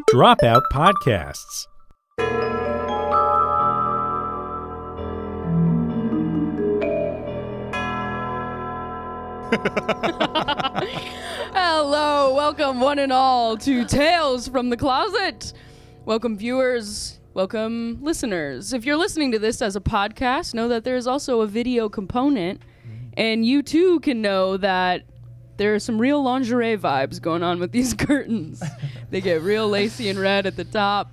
Dropout Podcasts. Hello, welcome one and all to Tales from the Closet. Welcome viewers, welcome listeners. If you're listening to this as a podcast, know that there is also a video component, and you too can know that there are some real lingerie vibes going on with these curtains. They get real lacy and red at the top.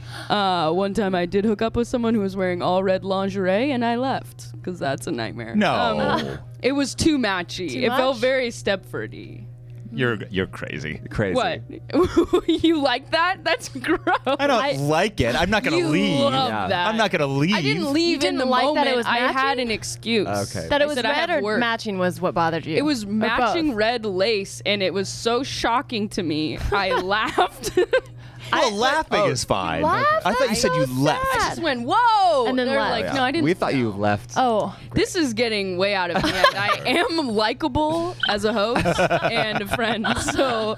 One time I did hook up with someone who was wearing all red lingerie, and I left because that's a nightmare. No. It was too matchy. Too it felt much? very Stepfordy. You're crazy. Crazy. What? You like that? That's gross. I don't like it. I'm not going You to leave. love Yeah. that. I'm not going to leave. I didn't leave You in the didn't like moment. that it was I had matching? an excuse. Okay. That I it was said I red have or work. matching was what bothered you? It was Or matching both? red lace, and it was so shocking to me. I laughed. Well, laughing is fine. laughed? I thought you That's said you so left. I sad. just went, whoa! And then they're left. like, Yeah. no, I didn't. We thought you left. Oh. This is getting way out of hand. I am likable as a host and a friend, so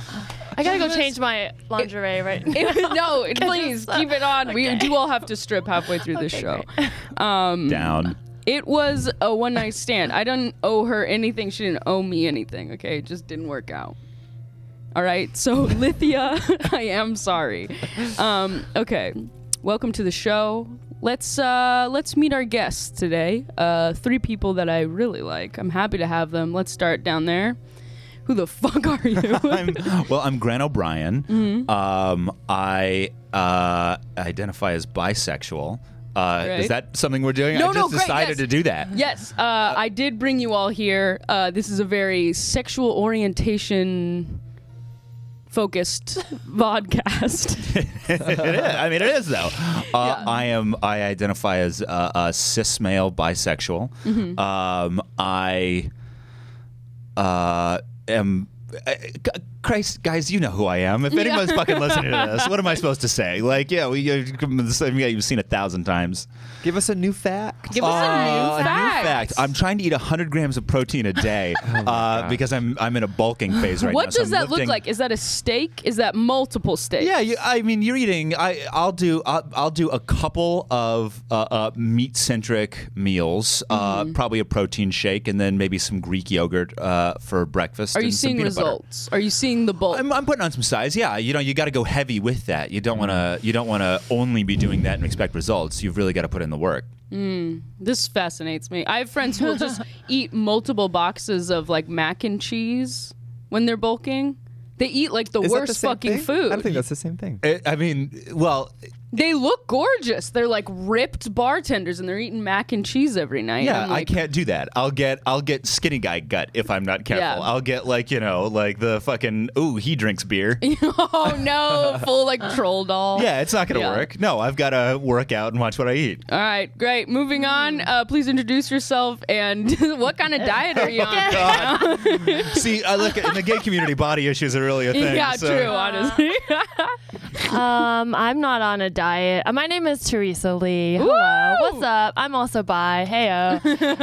I gotta go change my lingerie right now. no, please keep it on. We do all have to strip halfway through this show. Down. It was a one night stand. I didn't owe her anything. She didn't owe me anything. Okay, it just didn't work out. All right, so Lithia, I am sorry. Okay, welcome to the show. Let's meet our guests today. 3 people that I really like. I'm happy to have them. Let's start down there. Who the fuck are you? I'm Grant O'Brien. Mm-hmm. I identify as bisexual. Right. Is that something we're doing? No, I just great, decided yes. to do that. Yes, I did bring you all here. This is a very sexual orientation focused vodcast. It is. I mean, it is though. I identify as a cis male bisexual. I am. Christ, guys, you know who I am. If anyone's fucking listening to this, what am I supposed to say? Like, yeah, you've seen 1,000 times. Give us a new fact. Give us a new fact. I'm trying to eat 100 grams of protein a day because I'm in a bulking phase right now. What so does I'm that look lifting- like? Is that a steak? Is that multiple steaks? Yeah, you're eating. I'll do a couple of meat centric meals, probably a protein shake, and then maybe some Greek yogurt for breakfast. Are you and some seeing peanut butter. results? Are you seeing the bulk? I'm putting on some size. Yeah, you got to go heavy with that. You don't want to only be doing that and expect results. You've really got to put in the work. This fascinates me. I have friends who will just eat multiple boxes of like mac and cheese when they're bulking. They eat like the Is that worst the same fucking thing? food. I don't think that's the same thing. I mean, well, They look gorgeous. They're like ripped bartenders, and they're eating mac and cheese every night. yeah, I'm like, I can't do that. I'll get skinny guy gut if I'm not careful. Yeah. I'll get like the fucking he drinks beer. Oh no, full like troll doll. Yeah, it's not gonna Yeah. work. No, I've got to work out and watch what I eat. All right, great. Moving on. Please introduce yourself and what kind of diet are you on? God. See, I look in the gay community, body issues are really a thing. Yeah, so- true. Honestly. I'm not on a diet. My name is Teresa Lee. Hello. What's up? I'm also bi. Heyo.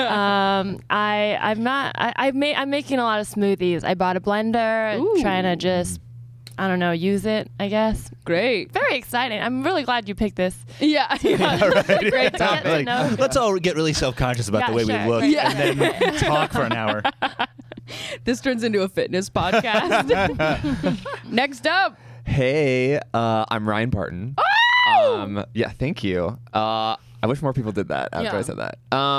I'm making a lot of smoothies. I bought a blender. Ooh. Trying to just, I don't know, use it, I guess. Great. Very exciting. I'm really glad you picked this. Yeah. Great to get to Like, know. let's all get really self-conscious about Yeah, the way sure. we look Yeah. and then talk for an hour. This turns into a fitness podcast. Next up. Hey, I'm Ryan Barton. Oh! Yeah, thank you. I wish more people did that after Yeah. I said that.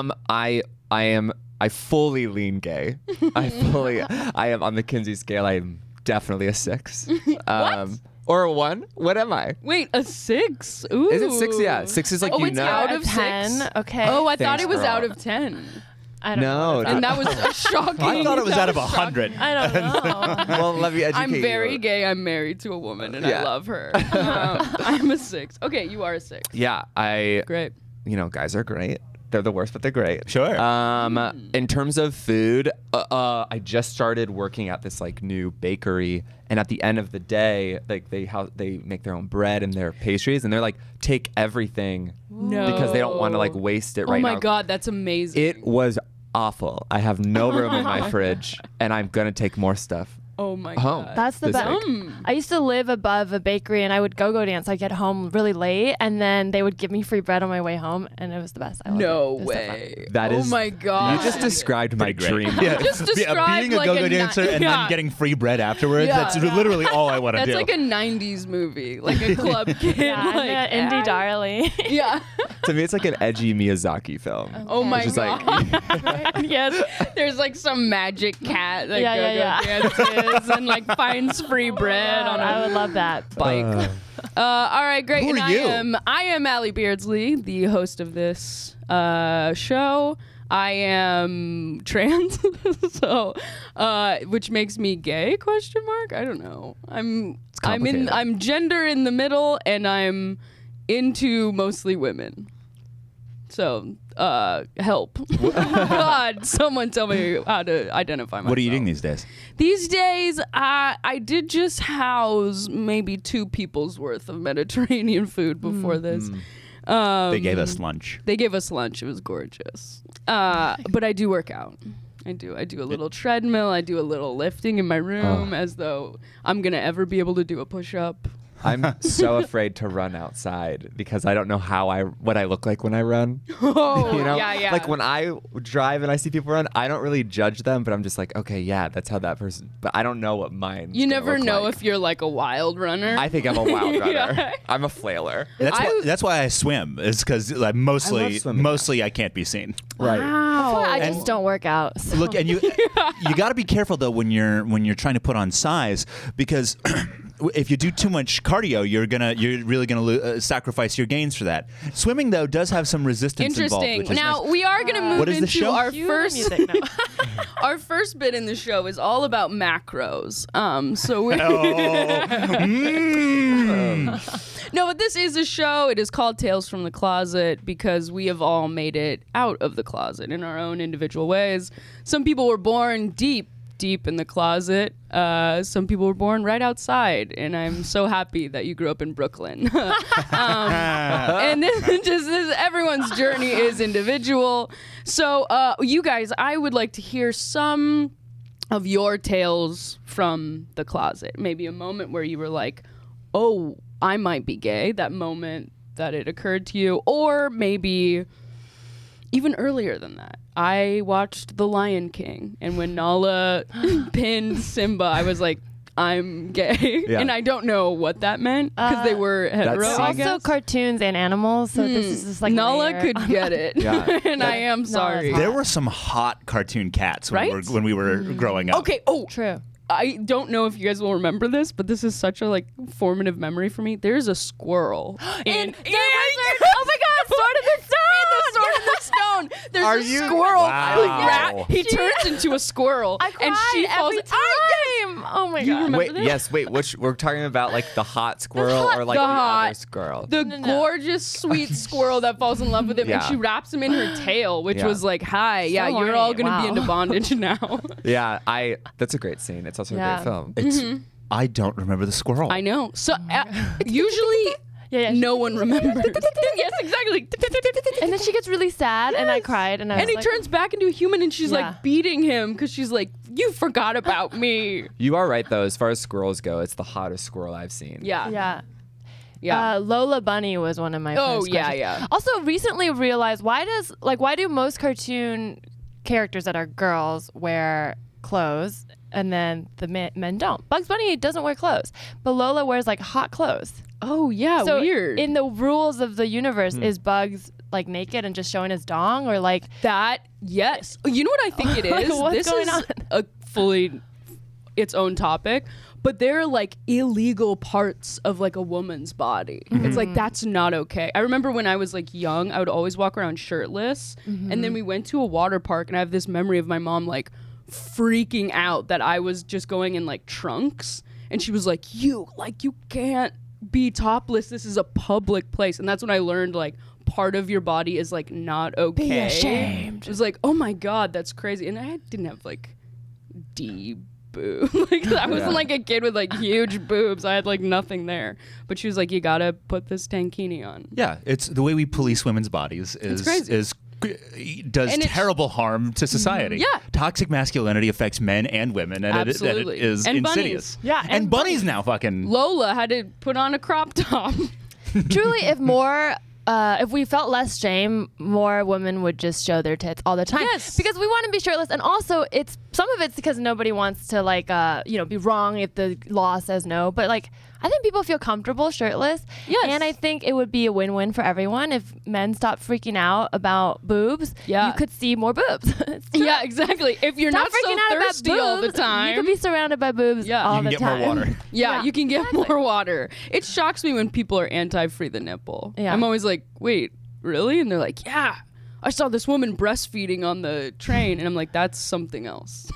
I fully lean gay. I am on the Kinsey scale. I am definitely a 6. Or a 1. What am I? Wait, a 6? Ooh. Is it 6? Yeah, 6 is like Oh, you it's know. out A of 10. 6? Okay. Oh, I thought Thanks, it was girl. out of 10. I don't No, know. And that was a shocking. I thought it was out of 100. I don't know. Well, let me educate I'm very you. gay. I'm married to a woman, and I Yeah. love her. I'm a 6. Okay, you are a 6. Yeah, Great. guys are great. They're the worst, but they're great. Sure. In terms of food, I just started working at this like new bakery, and at the end of the day, like they make their own bread and their pastries, and they're like take everything No. because they don't want to like waste it Oh right my now. God, that's amazing. It was awful. I have no room in my fridge, and I'm gonna take more stuff. Oh my Oh, god. That's the This best. I used to live above a bakery, and I would go dance. I'd get home really late, and then they would give me free bread on my way home, and it was the best. I loved No it. It was so fun. way. That oh is- my god. You just described my dream. Yeah, Just described being a like go-go a dancer and yeah. then getting free bread afterwards. Yeah. That's literally all I want to That's do. like a 90s movie, like a club kid. Yeah, like, I'm an indie darling. Yeah. To me, it's like an edgy Miyazaki film. Oh my Which is like- god. Yes. There's like some magic cat that dances and like finds free bread on I a would love that. bike. All right, great. Who and are you? I am Allie Beardsley, the host of this show. I am trans, so which makes me gay? Question mark? I don't know. complicated. I'm gender in the middle, and I'm into mostly women. So help. God, someone tell me how to identify myself. What are you eating these days? These days, I did just house maybe 2 people's worth of Mediterranean food before this. They gave us lunch. They gave us lunch. It was gorgeous. But I do work out. I do a little treadmill. I do a little lifting in my room as though I'm going to ever be able to do a push-up. I'm so afraid to run outside because I don't know what I look like when I run. Oh, You know, yeah. like when I drive and I see people run, I don't really judge them, but I'm just like, okay, yeah, that's how that person. But I don't know what mine. You never know if you're like a wild runner. I think I'm a wild runner. Yeah. I'm a flailer. That's why I swim. Is because like, I mostly love swimming. I can't be seen. Right. Wow. I just don't work out. So. Look, and you got to be careful though when you're trying to put on size, because if you do too much cardio, you're really gonna sacrifice your gains for that. Swimming though does have some resistance involved, Interesting. which is Now nice. we are going to move What is the into show? our Cue the first music. No. our first bit in the show is all about macros. So we No, but this is a show. It is called Tales from the Closet because we have all made it out of the closet in our own individual ways. Some people were born deep in the closet. Some people were born right outside, and I'm so happy that you grew up in Brooklyn. And everyone's journey is individual. So, you guys, I would like to hear some of your tales from the closet. Maybe a moment where you were like, oh, I might be gay, that moment that it occurred to you, or maybe even earlier than that. I watched The Lion King, and when Nala pinned Simba, I was like, I'm gay. Yeah. And I don't know what that meant because they were hetero, That's I Also guess. cartoons and animals, so this is just like Nala layer could on get it. Yeah. And I am sorry. hot. There were some hot cartoon cats Right? when we were growing up. Okay, oh, True. I don't know if you guys will remember this, but this is such a like formative memory for me. There's a squirrel in Oh my God! Sword in the Stone. Sword in the Stone. There's Are a you- squirrel. Wow. who he turns into a squirrel, I cried and she falls. every time. Oh my God. remember Wait, this? yes, wait. Which we're talking about, like the hot squirrel or like the the hot- other squirrel? The No. gorgeous, sweet squirrel that falls in love with him, and Yeah. she wraps him in her tail, which Yeah. was like, "Hi, yeah, you're horny. all gonna be Wow. into bondage now." Yeah, that's a great scene. It's also a Yeah. great film. It's I don't remember the squirrel. I know. So usually, Yeah. no one remembers. Yes, exactly. And then she gets really sad, and I cried, and I was And he like, turns back into a human, and she's Yeah. like beating him because she's like, "You forgot about me." You are right though. As far as squirrels go, it's the hottest squirrel I've seen. Yeah, Yeah. yeah. Lola Bunny was one of my Oh, first yeah, crushes. yeah. Also, recently realized why do most cartoon characters that are girls wear clothes and then the men don't? Bugs Bunny doesn't wear clothes, but Lola wears like hot clothes. Oh yeah, So weird. in the rules of the universe, is Bugs like naked and just showing his dong, or like that, yes. You know what I think it Like, is? what's This going is on? a fully its own topic, but they're like illegal parts of like a woman's body. It's like that's not okay. I remember when I was like young, I would always walk around shirtless, and then we went to a water park, and I have this memory of my mom like freaking out that I was just going in like trunks, and she was like, you can't be topless, this is a public place. And that's when I learned like part of your body is like not okay. Be ashamed. It was like, oh my God, that's crazy. And I didn't have like D boob. Like I wasn't like a kid with like huge boobs. I had like nothing there. But she was like, you gotta put this tankini on. Yeah, it's the way we police women's bodies is crazy. is does And it's- terrible harm to society. Yeah. Toxic masculinity affects men and women, and Absolutely. it is And insidious. bunnies. Yeah, and and bunnies now fucking. Lola had to put on a crop top. Truly, if we felt less shame, more women would just show their tits all the time. Yes. Because we want to be shirtless, and also some of it's because nobody wants to be wrong if the law says no. But I think people feel comfortable shirtless. Yes. And I think it would be a win-win for everyone if men stopped freaking out about boobs. Yeah. You could see more boobs. It's true. Yeah, exactly. If you're Stop not so freaking out about thirsty all the boobs. time. You could be surrounded by boobs Yeah. all You can the get time. more water. Yeah, you can get more water. It shocks me when people are anti-free the nipple. Yeah. I'm always like, wait, really? And they're like, yeah. I saw this woman breastfeeding on the train, and I'm like, that's something else.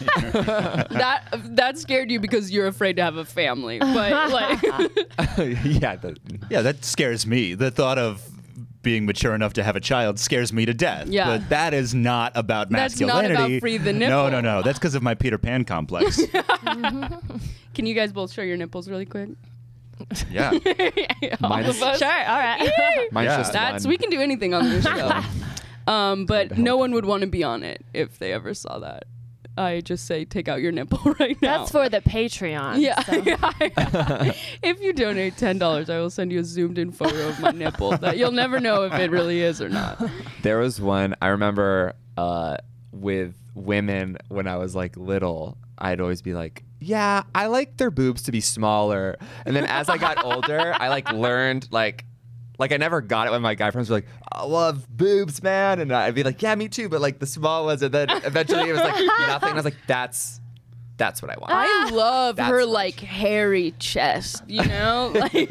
that scared you because you're afraid to have a family, but Yeah. Yeah, that scares me. The thought of being mature enough to have a child scares me to death. Yeah. But that is not about That's not masculinity. about free the nipple. No. That's because of my Peter Pan complex. Can you guys both show your nipples really quick? Yeah. All Mine's- of us. Sure, all right. Mine's Yeah. just That's one. we can do anything on this show. But no one would want to be on it if they ever saw that. I just say take out your nipple right now. That's for the Patreon. Yeah. so. Yeah. If you donate $10, I will send you a zoomed in photo of my nipple that you'll never know if it really is or not. There was one I remember with women when I was little. I'd always be like, yeah, I like their boobs to be smaller. And then as I got older, I learned I never got it when my guy friends were like, I love boobs, man. And I'd be like, yeah, me too. But the small ones. And then eventually it was nothing. And I was like, that's what I want. I love That's her much. hairy chest, you know?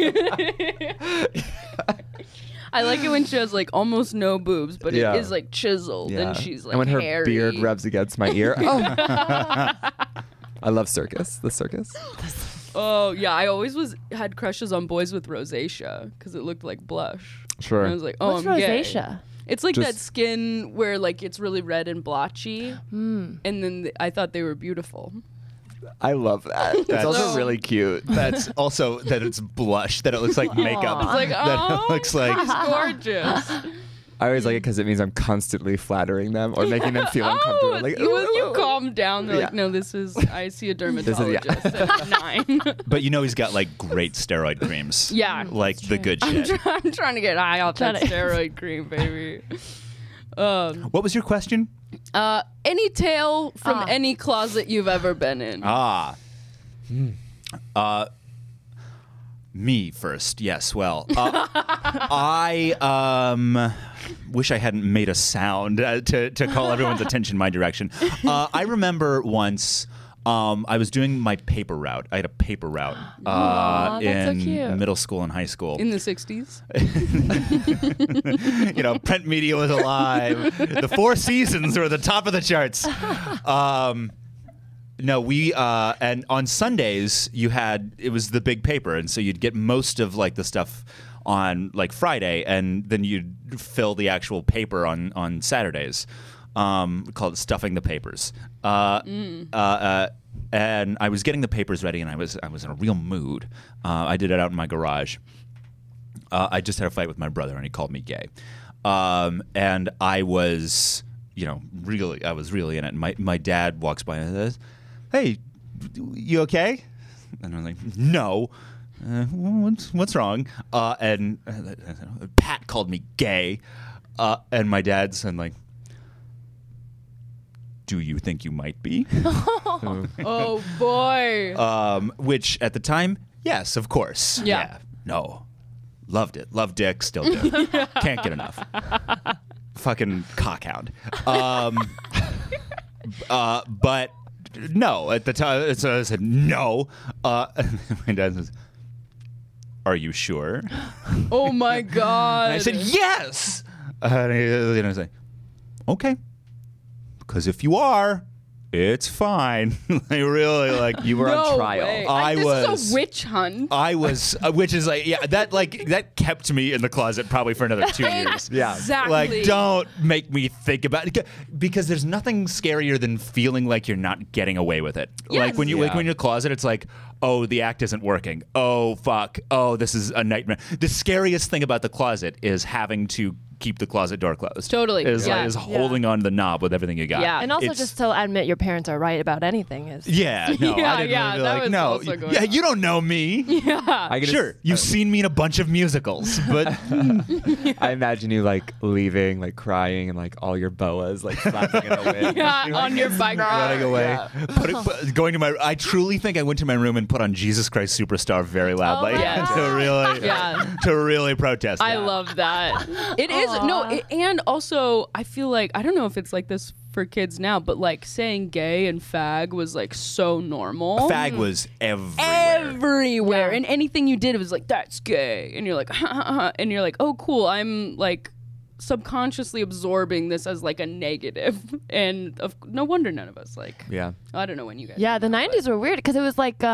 I like it when she has almost no boobs, but Yeah. it is chiseled and she's and when her hairy. beard rubs against my ear. Oh. I love circus. The circus. Oh yeah, I always had crushes on boys with rosacea because it looked like blush. Sure. And I was like, oh, What's I'm gay. rosacea? It's like that Just- skin where it's really red and blotchy, and then I thought they were beautiful. I love that. It's also So- really cute. That's also that it's blush, that it looks like makeup. It's like, that oh, it looks like he's gorgeous. I always like it because it means I'm constantly flattering them or making them feel uncomfortable. Oh, Like, when you ooh. calm down, they're Yeah. like, no, I see a is- dermatologist at 9. but he's got great steroid creams. Yeah. Like the good shit. I'm trying to get high off that Trying to- steroid cream, baby. What was your question? Any tale from any closet you've ever been in? Me first. Yes. Well, I wish I hadn't made a sound to call everyone's attention my direction. I remember once I was doing my paper route. I had a paper route Aw, that's so in cute. middle school and high school. In the 60s? Print media was alive. The Four Seasons were at the top of the charts. No, we and on Sundays it was the big paper, and so you'd get most of the stuff on Friday, and then you'd fill the actual paper on Saturdays. We called it stuffing the papers. And I was getting the papers ready, and I was in a real mood. I did it out in my garage. I just had a fight with my brother, and he called me gay. And I was, really in it. And my dad walks by and says, "Hey, you okay?" And I'm like, "No." What's wrong? And Pat called me gay. And my dad said, "Do you think you might be?" Oh, boy. Which at the time, yes, of course. Yeah. No. Loved it. Loved dick. Still do. Can't get enough. Fucking cockhound. But no, at the time, so I said no. And my dad says, "Are you sure?" Oh, my God. And I said, "Yes." And I was like, "Okay. Because if you are, it's fine." Really, You were no on trial. way. This is a witch hunt. I was, which is that kept me in the closet probably for another 2 years. Yeah. Exactly. Don't make me think about it, because there's nothing scarier than feeling like you're not getting away with it. Yes. Like when you're Yeah. in your closet, it's like, oh, the act isn't working. Oh, fuck. Oh, this is a nightmare. The scariest thing about the closet is having to keep the closet door closed. Totally. Is, Yeah. is holding on to the knob with everything you got. Yeah. And also It's- just to admit your parents are right about anything is. Yeah, no, Yeah, I didn't yeah, really that like, was no, also going yeah, on. you don't know me. Yeah. I can Sure, you've seen me in a bunch of musicals, but I imagine you like leaving, like crying, and like all your boas like flapping in the wind. Yeah, You're like, on your bike running away. Yeah. Going to my, I truly think I went to my room and put on Jesus Christ Superstar very loudly my God. to really protest. I that. love that. It is and also I feel like I don't know if it's like this for kids now, but like saying gay and fag was like so normal. Fag was everywhere. And anything you did, it was like that's gay, and you're like, and you're like, oh cool, I'm like subconsciously absorbing this as like a negative, and no wonder none of us like. Yeah. I don't know when you guys. Yeah, the 90s were weird because it was like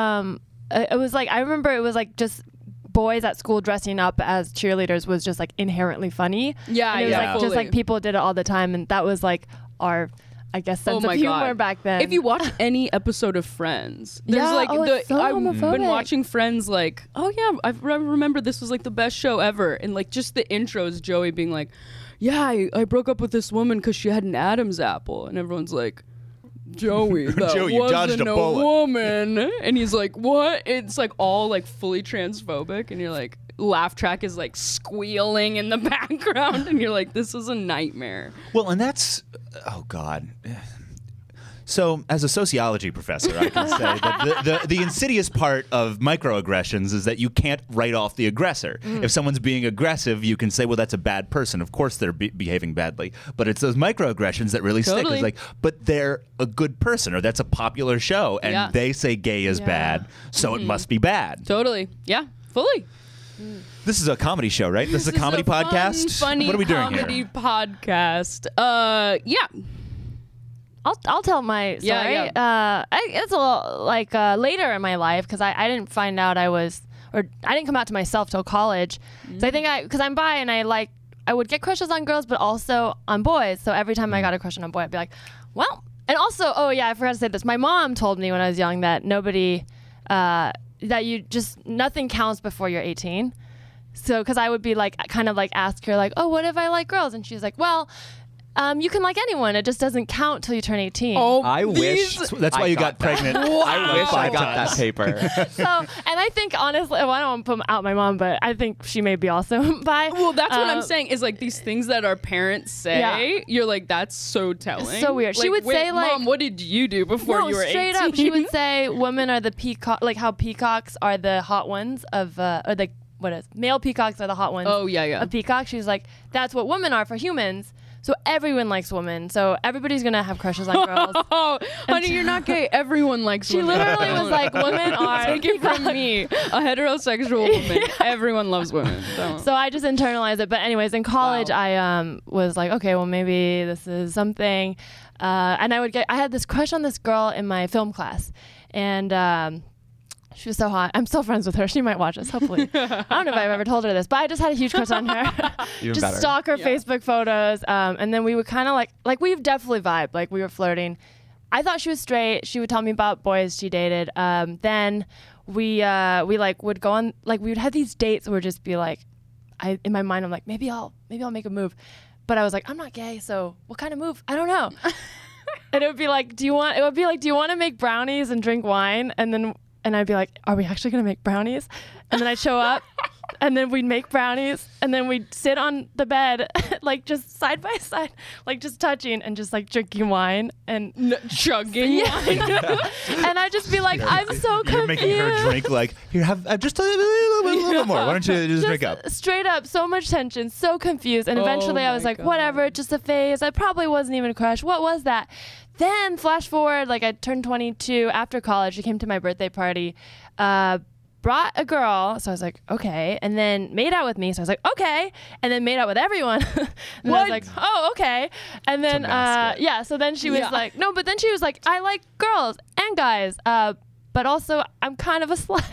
I remember it was like just boys at school dressing up as cheerleaders was just like inherently funny. Yeah, and it was yeah, like just fully. like people did it all the time, and that was like our, I guess, sense Oh my of humor God. back then. If you watch any episode of Friends, there's Yeah, like it's so I've been homophobic. watching Friends like, oh yeah, I remember this was like the best show ever, and like just the intros, Joey being like, yeah, I broke up with this woman because she had an Adam's apple, and everyone's like, Joey, that Joey, you dodged wasn't a a bullet. woman, and he's like, what? It's like all like fully transphobic, and you're like, laugh track is like squealing in the background, and you're like, this is a nightmare. Well, and that's, oh God. So, as a sociology professor, I can say that the insidious part of microaggressions is that you can't write off the aggressor. If someone's being aggressive, you can say, well, that's a bad person. Of course they're behaving badly. But it's those microaggressions that really stick. Totally. It's like, but they're a good person, or that's a popular show, and Yeah. they say gay is Yeah. bad, so it must be bad. Totally, yeah, fully. This is a comedy show, right? This is a comedy podcast? Funny What are we doing comedy here? podcast. Yeah. I'll tell my story. Yeah, It's a little like later in my life because I didn't find out I didn't come out to myself till college. So I think because I'm bi and I would get crushes on girls, but also on boys. So every time I got a crush on a boy, I'd be like, well. And also, oh yeah, I forgot to say this. My mom told me when I was young that nothing counts before you're 18. So, because I would be like, kind of like ask her like, oh, what if I like girls? And she's like, well, you can like anyone. It just doesn't count till you turn 18. Oh, I wish. That's why I you got that. pregnant. I wish I 5 got times. that paper. So, and I think honestly, well, I don't want to put out my mom, but I think she may be also bi. Well, that's what I'm saying is like these things that our parents say. Yeah. You're like, that's so telling. So weird. She would wait, say, like- Mom, what did you do before No, you were straight 18? up, she would say women are the peacock, like how peacocks are the hot ones of, or the, what is, male peacocks are the hot ones. Oh, yeah, yeah. Of peacock. She's like, that's what women are for humans. So everyone likes women. So everybody's going to have crushes on girls. Oh, honey, you're not gay. Everyone likes She women. literally was like, women are. Take it from me, a heterosexual woman. Everyone loves women. So I just internalized it. But anyways, in college, Wow. I was like, okay, well, maybe this is something. And I had this crush on this girl in my film class. And she was so hot. I'm still friends with her. She might watch us, hopefully. I don't know if I've ever told her this, but I just had a huge crush on her. Even just better. stalk her Yeah. Facebook photos. And then we would kind of like we've definitely vibed. Like we were flirting. I thought she was straight. She would tell me about boys she dated. Then we like would go on, like we would have these dates where we'd just be like, in my mind, I'm like, maybe I'll make a move. But I was like, I'm not gay, so what kind of move? I don't know. And it would be like, do you want to make brownies and drink wine? And I'd be like, are we actually going to make brownies? And then I'd show up and then we'd make brownies and then we'd sit on the bed, like just side by side, like just touching and just like drinking wine and chugging. yeah. And I'd just be like, I'm so confused. You're making her drink like, here, have just a little bit more. Why don't you just drink up? Straight up, so much tension, so confused. And Oh eventually I was my like, God. whatever, just a phase. I probably wasn't even a crush. What was that? Then flash forward, like I turned 22 after college. She came to my birthday party, brought a girl. So I was like, okay. And then made out with me. So I was like, okay. And then made out with everyone. And I was like, oh, okay. And then, mask it. yeah. So then she was Yeah. like, no, but then she was like, I like girls and guys. But also, I'm kind of a slut.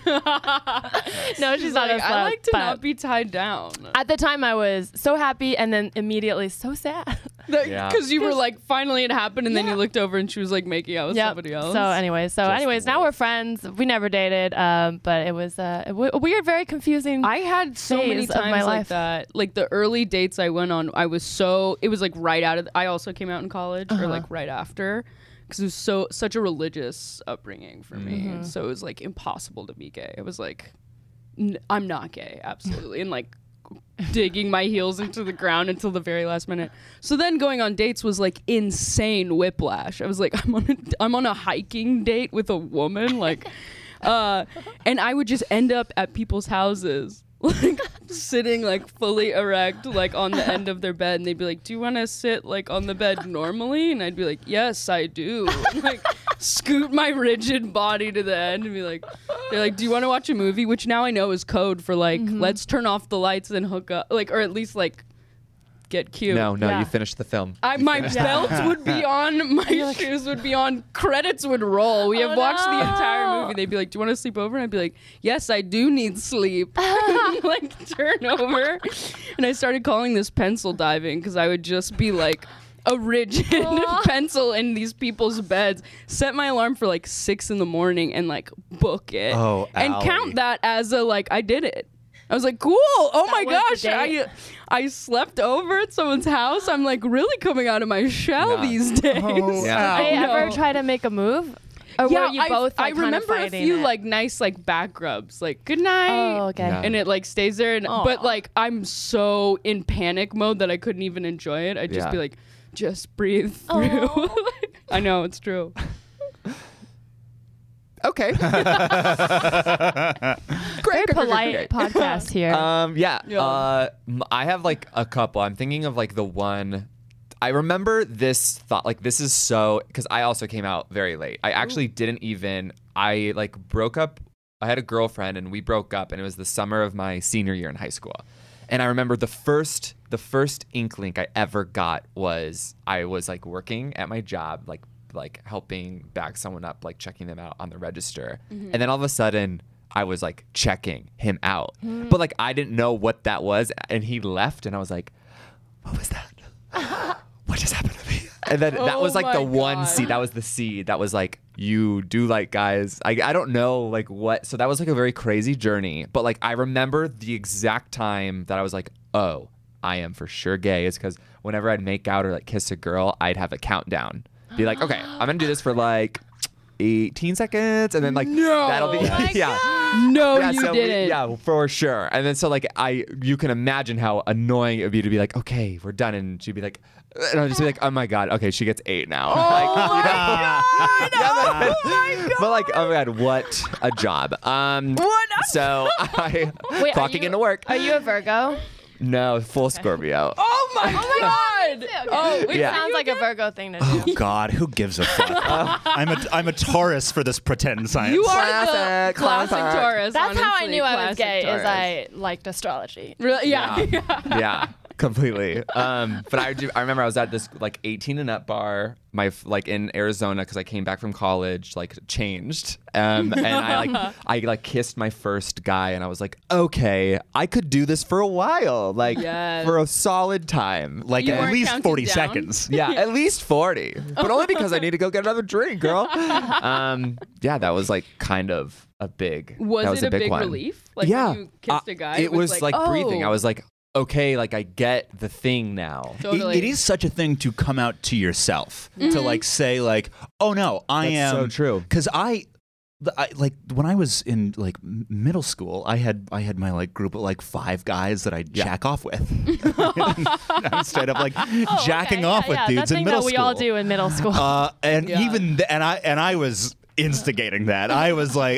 No, she's not a Like, slut. I like to but not be tied down. at the time, I was so happy and then immediately so sad. Yeah. Because you were like, finally it happened, and then you looked over and she was like making out with Yep. somebody else. So anyways, now we're friends. We never dated, but it was a weird, very confusing. I had so many phase of times my like life. that. Like the early dates I went on, it was like right out of. I also came out in college or like right after, because it was such a religious upbringing for me, and so it was like impossible to be gay. It was like, I'm not gay, absolutely, and like digging my heels into the ground until the very last minute. So then going on dates was like insane whiplash. I was like, I'm on a hiking date with a woman, like, and I would just end up at people's houses, like sitting like fully erect, like on the end of their bed, and they'd be like, "Do you want to sit like on the bed normally?" And I'd be like, "Yes, I do." And, like scoot my rigid body to the end and be like, they're like, "Do you want to watch a movie?" Which now I know is code for like, let's turn off the lights and hook up, like, or at least like get cute. No, Yeah. you finished the film. My belt would be on, my shoes would be on, credits would roll. We have watched the entire movie. They'd be like, "Do you want to sleep over?" And I'd be like, "Yes, I do need sleep." Like turn over. And I started calling this pencil diving because I would just be like a rigid pencil in these people's beds, set my alarm for like 6 a.m. and like book it. Oh, and Allie. count that as a like, I did it. I was like, cool. Oh my was the gosh. date. I slept over at someone's house. I'm like really coming out of my shell Yeah. these days. Yeah. Did you No. ever try to make a move? Or were you both I like, kind of remember a fighting few it? like nice like back rubs, like good night. Oh, okay. Yeah. And it like stays there. And, but like I'm so in panic mode that I couldn't even enjoy it. I'd just Yeah. be like, just breathe through. I know, it's true. Okay. Very polite podcast here. I have like a couple. I'm thinking of like the one. I remember this thought, like this is so, because I also came out very late. I actually didn't even, I like broke up. I had a girlfriend and we broke up, and it was the summer of my senior year in high school. And I remember the first inkling I ever got was I was like working at my job, like helping bag someone up, like checking them out on the register. And then all of a sudden I was like checking him out. But like I didn't know what that was, and he left and I was like, what was that? What just happened to me? And then that was like Oh the my one God. seed. That was the seed. That was like, you do like guys. I don't know like what. So that was like a very crazy journey. But like I remember the exact time that I was like, oh, I am for sure gay. Is because whenever I'd make out or like kiss a girl, I'd have a countdown. Be like, okay, I'm gonna do this for like 18 seconds, and then like that'll be yeah. No, Yeah, you so didn't. yeah, for sure. And then so like you can imagine how annoying it would be to be like, okay, we're done, and she'd be like, and I'd just be like, oh my god, okay, she gets 8 now. But like, oh my god, what a job. So I Wait, clocking into work. Are you a Virgo? No, full Scorpio. Oh my God. Oh, wait, Yeah. Sounds like a Virgo thing to do. Oh God, who gives a fuck? I'm a Taurus for this pretend science. you are the Classic, classic classic. Taurus. That's how I honestly, knew I was classic gay. Is Taurus. I liked astrology. Really? Yeah. Yeah, completely. But I remember I was at this like 18 and up bar, like in Arizona, because I came back from college, like changed, and I kissed my first guy, and I was like, okay, I could do this for a while, like Yes. for a solid time, like You at weren't least counting 40 down? seconds. yeah, at least 40, but only because I need to go get another drink, girl. Yeah, that was like kind of a big. Was that was it a big one. relief? Like yeah, when you kissed a guy? It was like breathing. oh. I was like, okay, like I get the thing now. Totally. It is such a thing to come out to yourself, to like say like, oh no, I That's am so true. Because I like when I was in like middle school, I had my like group of like 5 guys that I'd jack off with. I'm straight up like jacking off with dudes that in thing middle that we school. all do in middle school. And Yeah. even and I was instigating that. I was like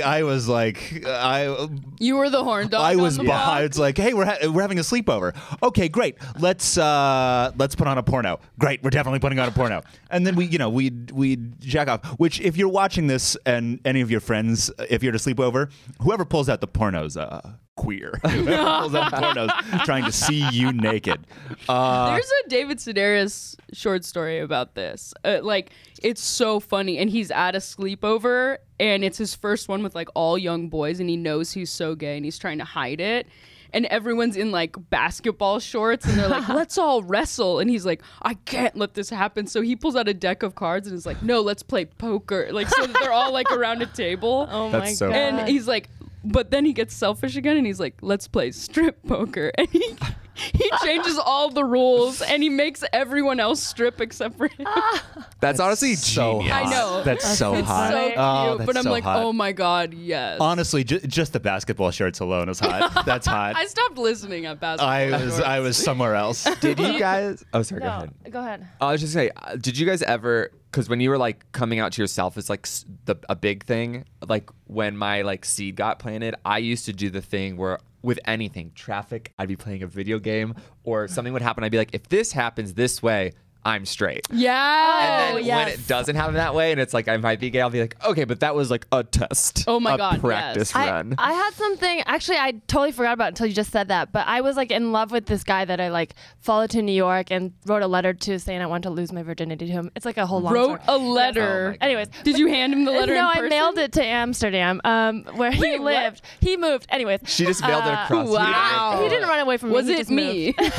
You were the horn dog. I on was the block? behind. It's like, hey, we're having a sleepover. Okay, great. Let's put on a porno. Great, we're definitely putting on a porno. And then we jack off. Which, if you're watching this and any of your friends, if you're at a sleepover, whoever pulls out the pornos, queer. Whoever pulls out the pornos, trying to see you naked. There's a David Sedaris short story about this. Like, it's so funny. And he's at a sleepover, and it's his first one with like all young boys, and he knows he's so gay and he's trying to hide it. And everyone's in like basketball shorts and they're like, let's all wrestle. And he's like, I can't let this happen. So he pulls out a deck of cards and is like, no, let's play poker. Like, so that they're all like around a table. Oh That's my so god. And he's like, but then he gets selfish again and he's like, let's play strip poker. And he changes all the rules and he makes everyone else strip except for him. That's honestly so genius. hot. I know. That's so It's hot. so cute. Oh, that's but I'm so like, hot. oh my God, yes. Honestly, just the basketball shirts alone is hot. That's hot. I stopped listening at basketball. I was somewhere else. Did you guys? Oh, sorry. Go No, ahead. go ahead. I was just saying, did you guys ever? Because when you were like coming out to yourself as like a big thing, like when my like seed got planted, I used to do the thing where with anything, traffic, I'd be playing a video game or something would happen. I'd be like, if this happens this way, I'm straight. Yeah. And then when it doesn't happen that way and it's like I might be gay, I'll be like, okay, but that was like a test. Oh my a God, practice yes. run. I had something, actually, I totally forgot about it until you just said that, but I was like in love with this guy that I like followed to New York and wrote a letter to saying I wanted to lose my virginity to him. It's like a whole long Wrote story. a letter. Oh my God. Anyways. Did you hand him the letter No, in person? I mailed it to Amsterdam, where he Wait, what? lived. He moved. Anyways. She just mailed it across. Wow. He didn't run away from me. Was he it just me? moved.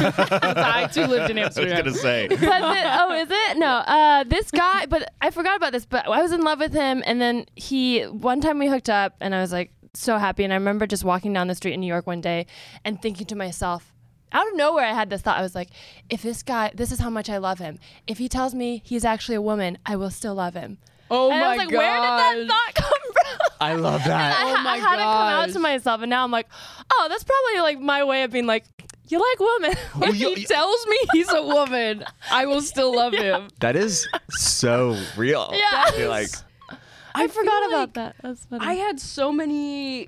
I too lived in I was Amsterdam. gonna say. Was it? Oh, is it? No. This guy, but I forgot about this, but I was in love with him. And then one time we hooked up and I was like so happy. And I remember just walking down the street in New York one day and thinking to myself, out of nowhere, I had this thought. I was like, if this guy, this is how much I love him. If he tells me he's actually a woman, I will still love him. Oh And my I was like, God. where did that thought come from? I love that. Oh my I hadn't come out gosh. to myself, and now I'm like, oh, that's probably like my way of being like, you like women. If he tells me he's a woman, I will still love him. That is so real. Yeah. I feel like I forgot feel about like that. That's funny. I had so many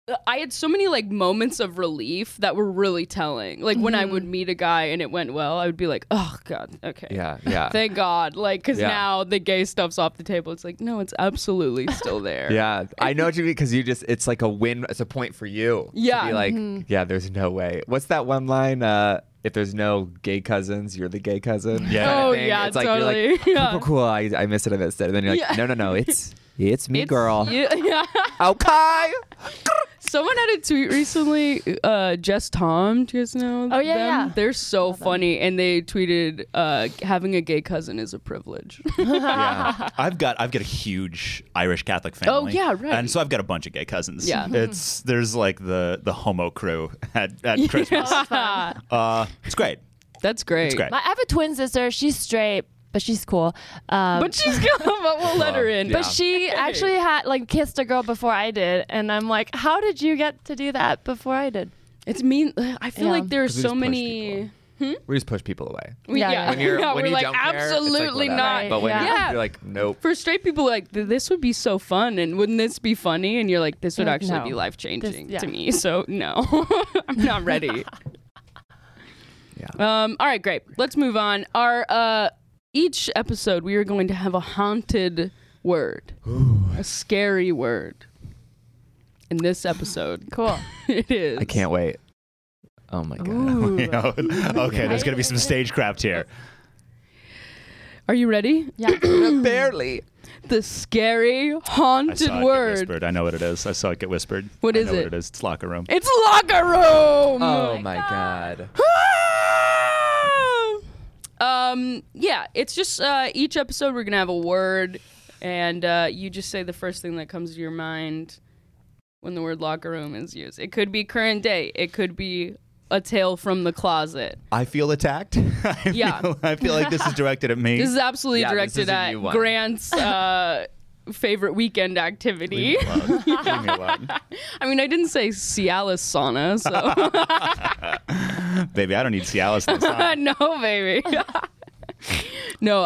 like moments of relief that were really telling. Like when I would meet a guy and it went well, I would be like, oh God, okay. yeah. Thank God. Like, because Yeah. now the gay stuff's off the table. It's like, no, it's absolutely still there. Yeah, I know what you mean because it's like a win. It's a point for you. Yeah. To be like, yeah, there's no way. What's that one line? If there's no gay cousins, you're the gay cousin. Yeah. Kind of Oh, thing. yeah, it's like totally. You're like, Yeah. cool. I missed it. I missed it. And then you're like, Yeah. no. It's me, It's- girl. Yeah. Okay. Someone had a tweet recently, Jess Tom, do you guys know Oh, yeah, them? yeah. They're so funny, and they tweeted, having a gay cousin is a privilege. Yeah. I've got a huge Irish Catholic family. yeah, right. And so I've got a bunch of gay cousins. Yeah. There's like the homo crew at Christmas. It's great. That's great. It's great. I have a twin sister. She's straight, but she's cool. But she's good, but we'll let her in. Yeah. But she actually had like kissed a girl before I did, and I'm like, how did you get to do that before I did? It's mean. I feel Yeah. like there's 'Cause we so just push many. We just push people away. Yeah. When you're yeah, when we're you like don't care, it's like, absolutely whatever. not. But when Yeah. you're like, nope. For straight people, like this would be so fun, and wouldn't this be funny? And you're like, this would Like, actually no. be life changing This- yeah. to me. So no, I'm not ready. Yeah. All right, great. Let's move on. Our each episode, we are going to have a haunted word, a scary word. In this episode, Cool. it is. I can't wait. Oh my god. Ooh. You know? Okay, there's gonna be some stagecraft here. Are you ready? Yeah. Barely. The scary I haunted saw it get word. whispered. I know what it is. I saw it get whispered. What I is know it? What it is. It's locker room. It's locker room. Oh my god. Yeah, it's just each episode we're gonna have a word, and you just say the first thing that comes to your mind when the word locker room is used. It could be current day. It could be a tale from the closet. I feel attacked. Yeah. I feel like this is directed at me. This is absolutely Yeah, this directed is a at new one. Grant's favorite weekend activity. Leave me alone. Leave me alone. I mean, I didn't say Cialis sauna, so Baby, I don't need Cialis this time. no, baby. No,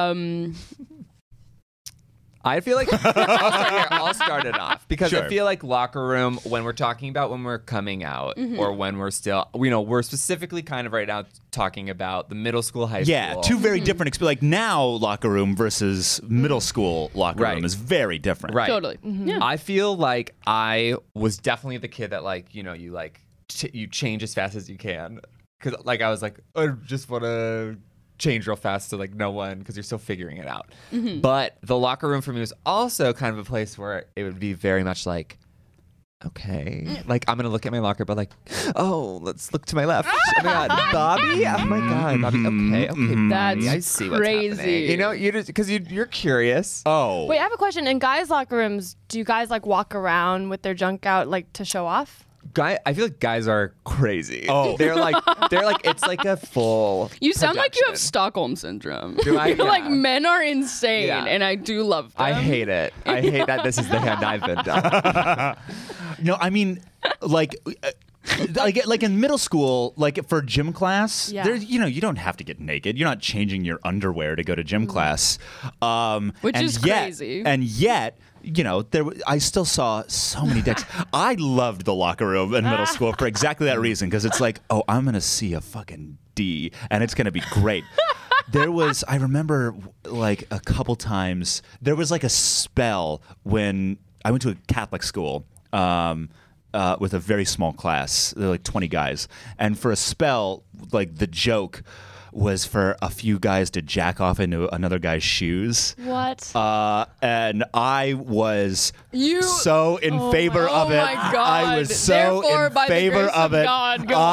I feel like I'll start it off because Sure. I feel like locker room when we're talking about when we're coming out or when we're still, we're specifically kind of right now talking about the middle school, high Yeah, school. two very different experiences. Like now, locker room versus middle school locker Right. room is very different. Right. totally. Yeah. I feel like I was definitely the kid that you you change as fast as you can because I was like I just want to change real fast so like no one, because you're still figuring it out. But the locker room for me was also kind of a place where it would be very much like, okay, like I'm gonna look at my locker, but like, oh, let's look to my left. Oh my God, Bobby! Oh my God, Bobby! Okay, Bobby, That's I see what's crazy. happening. You know, you just because you're curious. Oh. Wait, I have a question. In guys' locker rooms, do you guys like walk around with their junk out like to show off? I feel like guys are crazy. Oh. they're like it's like a full. You sound like you have projection. Stockholm syndrome. Do I? You're like Yeah. men are insane, Yeah. and I do love them. I hate it. I hate that this is the hand I've been dealt. No, I mean, like in middle school, like for gym class, Yeah. there's you don't have to get naked. You're not changing your underwear to go to gym class, Which and is yet, crazy. And yet, I still saw so many dicks. I loved the locker room in middle school for exactly that reason, because it's like, oh, I'm gonna see a fucking D, and it's gonna be great. I remember like a couple times, there was like a spell when I went to a Catholic school. With a very small class, there were like 20 guys, and for a spell, like the joke was for a few guys to jack off into another guy's shoes. What? And I was You- so in favor of it. my God. I was so Therefore, in by the favor grace of of it. God, go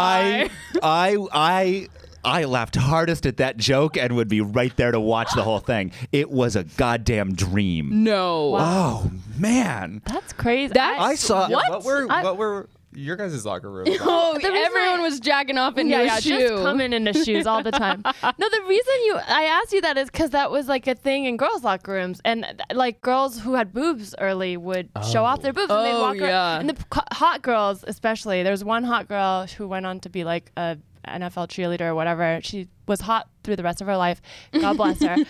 I laughed hardest at that joke and would be right there to watch the whole thing. It was a goddamn dream. No. Oh man. That's crazy. That's- I saw What? What were your guys' locker room? Oh, The reason everyone I- was jacking off in yeah, your yeah, shoe. just coming into shoes all the time. No, the reason I asked you that is because that was like a thing in girls' locker rooms, and like girls who had boobs early would show off their boobs, and they'd Oh, walk yeah. around. And the hot girls, especially, there's one hot girl who went on to be like a NFL cheerleader or whatever. She was hot through the rest of her life. God bless her.